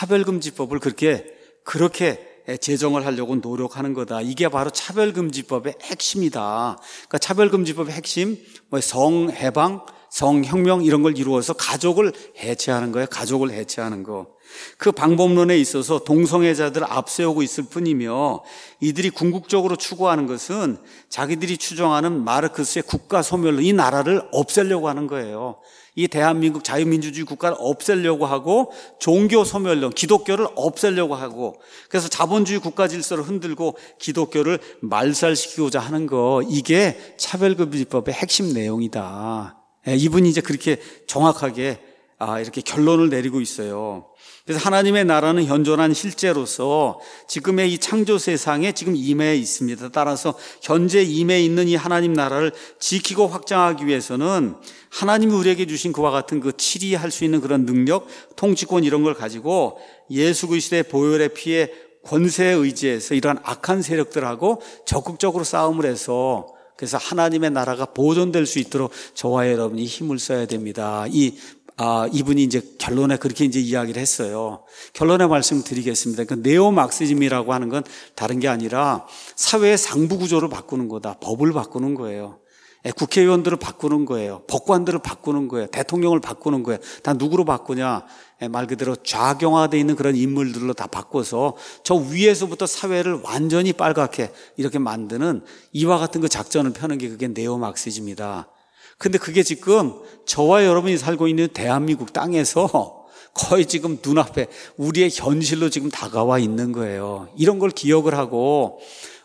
차별금지법을 그렇게 그렇게 제정을 하려고 노력하는 거다. 이게 바로 차별금지법의 핵심이다. 그러니까 차별금지법의 핵심, 뭐 성해방, 성혁명 이런 걸 이루어서 가족을 해체하는 거예요. 가족을 해체하는 거. 그 방법론에 있어서 동성애자들을 앞세우고 있을 뿐이며 이들이 궁극적으로 추구하는 것은 자기들이 추정하는 마르크스의 국가 소멸론, 이 나라를 없애려고 하는 거예요. 이 대한민국 자유민주주의 국가를 없애려고 하고 종교 소멸론, 기독교를 없애려고 하고 그래서 자본주의 국가 질서를 흔들고 기독교를 말살시키고자 하는 거, 이게 차별금지법의 핵심 내용이다. 이분이 이제 그렇게 정확하게 아, 이렇게 결론을 내리고 있어요. 그래서 하나님의 나라는 현존한 실제로서 지금의 이 창조 세상에 지금 임해에 있습니다. 따라서 현재 임해에 있는 이 하나님 나라를 지키고 확장하기 위해서는 하나님이 우리에게 주신 그와 같은 그 치리할 수 있는 그런 능력, 통치권 이런 걸 가지고 예수 그리스도의 보혈의 피에 권세에 의지해서 이러한 악한 세력들하고 적극적으로 싸움을 해서 그래서 하나님의 나라가 보존될 수 있도록 저와 여러분이 힘을 써야 됩니다. 이 아, 이분이 이제 결론에 그렇게 이제 이야기를 했어요. 결론의 말씀 드리겠습니다. 그 네오막시즘이라고 하는 건 다른 게 아니라 사회의 상부 구조를 바꾸는 거다. 법을 바꾸는 거예요. 국회의원들을 바꾸는 거예요. 법관들을 바꾸는 거예요. 대통령을 바꾸는 거예요. 다 누구로 바꾸냐? 말 그대로 좌경화되어 있는 그런 인물들로 다 바꿔서 저 위에서부터 사회를 완전히 빨갛게 이렇게 만드는 이와 같은 그 작전을 펴는 게 그게 네오막시즘이다. 근데 그게 지금 저와 여러분이 살고 있는 대한민국 땅에서 거의 지금 눈앞에 우리의 현실로 지금 다가와 있는 거예요. 이런 걸 기억을 하고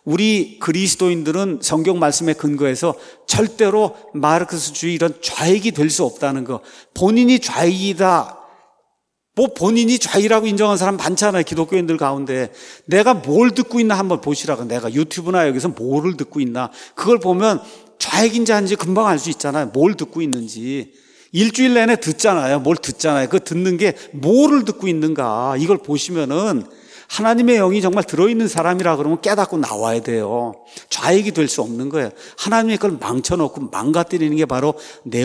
우리 그리스도인들은 성경 말씀에 근거해서 절대로 마르크스주의 이런 좌익이 될 수 없다는 거. 본인이 좌익이다. 뭐 본인이 좌익이라고 인정한 사람 많잖아요. 기독교인들 가운데. 내가 뭘 듣고 있나 한번 보시라고. 내가 유튜브나 여기서 뭐를 듣고 있나. 그걸 보면 좌익인지 아닌지 금방 알 수 있잖아요. 뭘 듣고 있는지. 일주일 내내 듣잖아요. 뭘 듣잖아요. 그 듣는 게 뭐를 듣고 있는가. 이걸 보시면은 하나님의 영이 정말 들어있는 사람이라 그러면 깨닫고 나와야 돼요. 좌익이 될 수 없는 거예요. 하나님의 걸 망쳐놓고 망가뜨리는 게 바로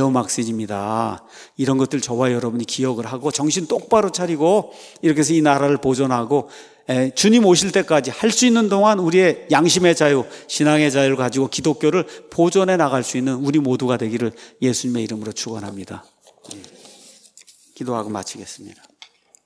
네오막시즘이다. 이런 것들 저와 여러분이 기억을 하고 정신 똑바로 차리고 이렇게 해서 이 나라를 보존하고 주님 오실 때까지 할 수 있는 동안 우리의 양심의 자유, 신앙의 자유를 가지고 기독교를 보존해 나갈 수 있는 우리 모두가 되기를 예수님의 이름으로 축원합니다. 기도하고 마치겠습니다.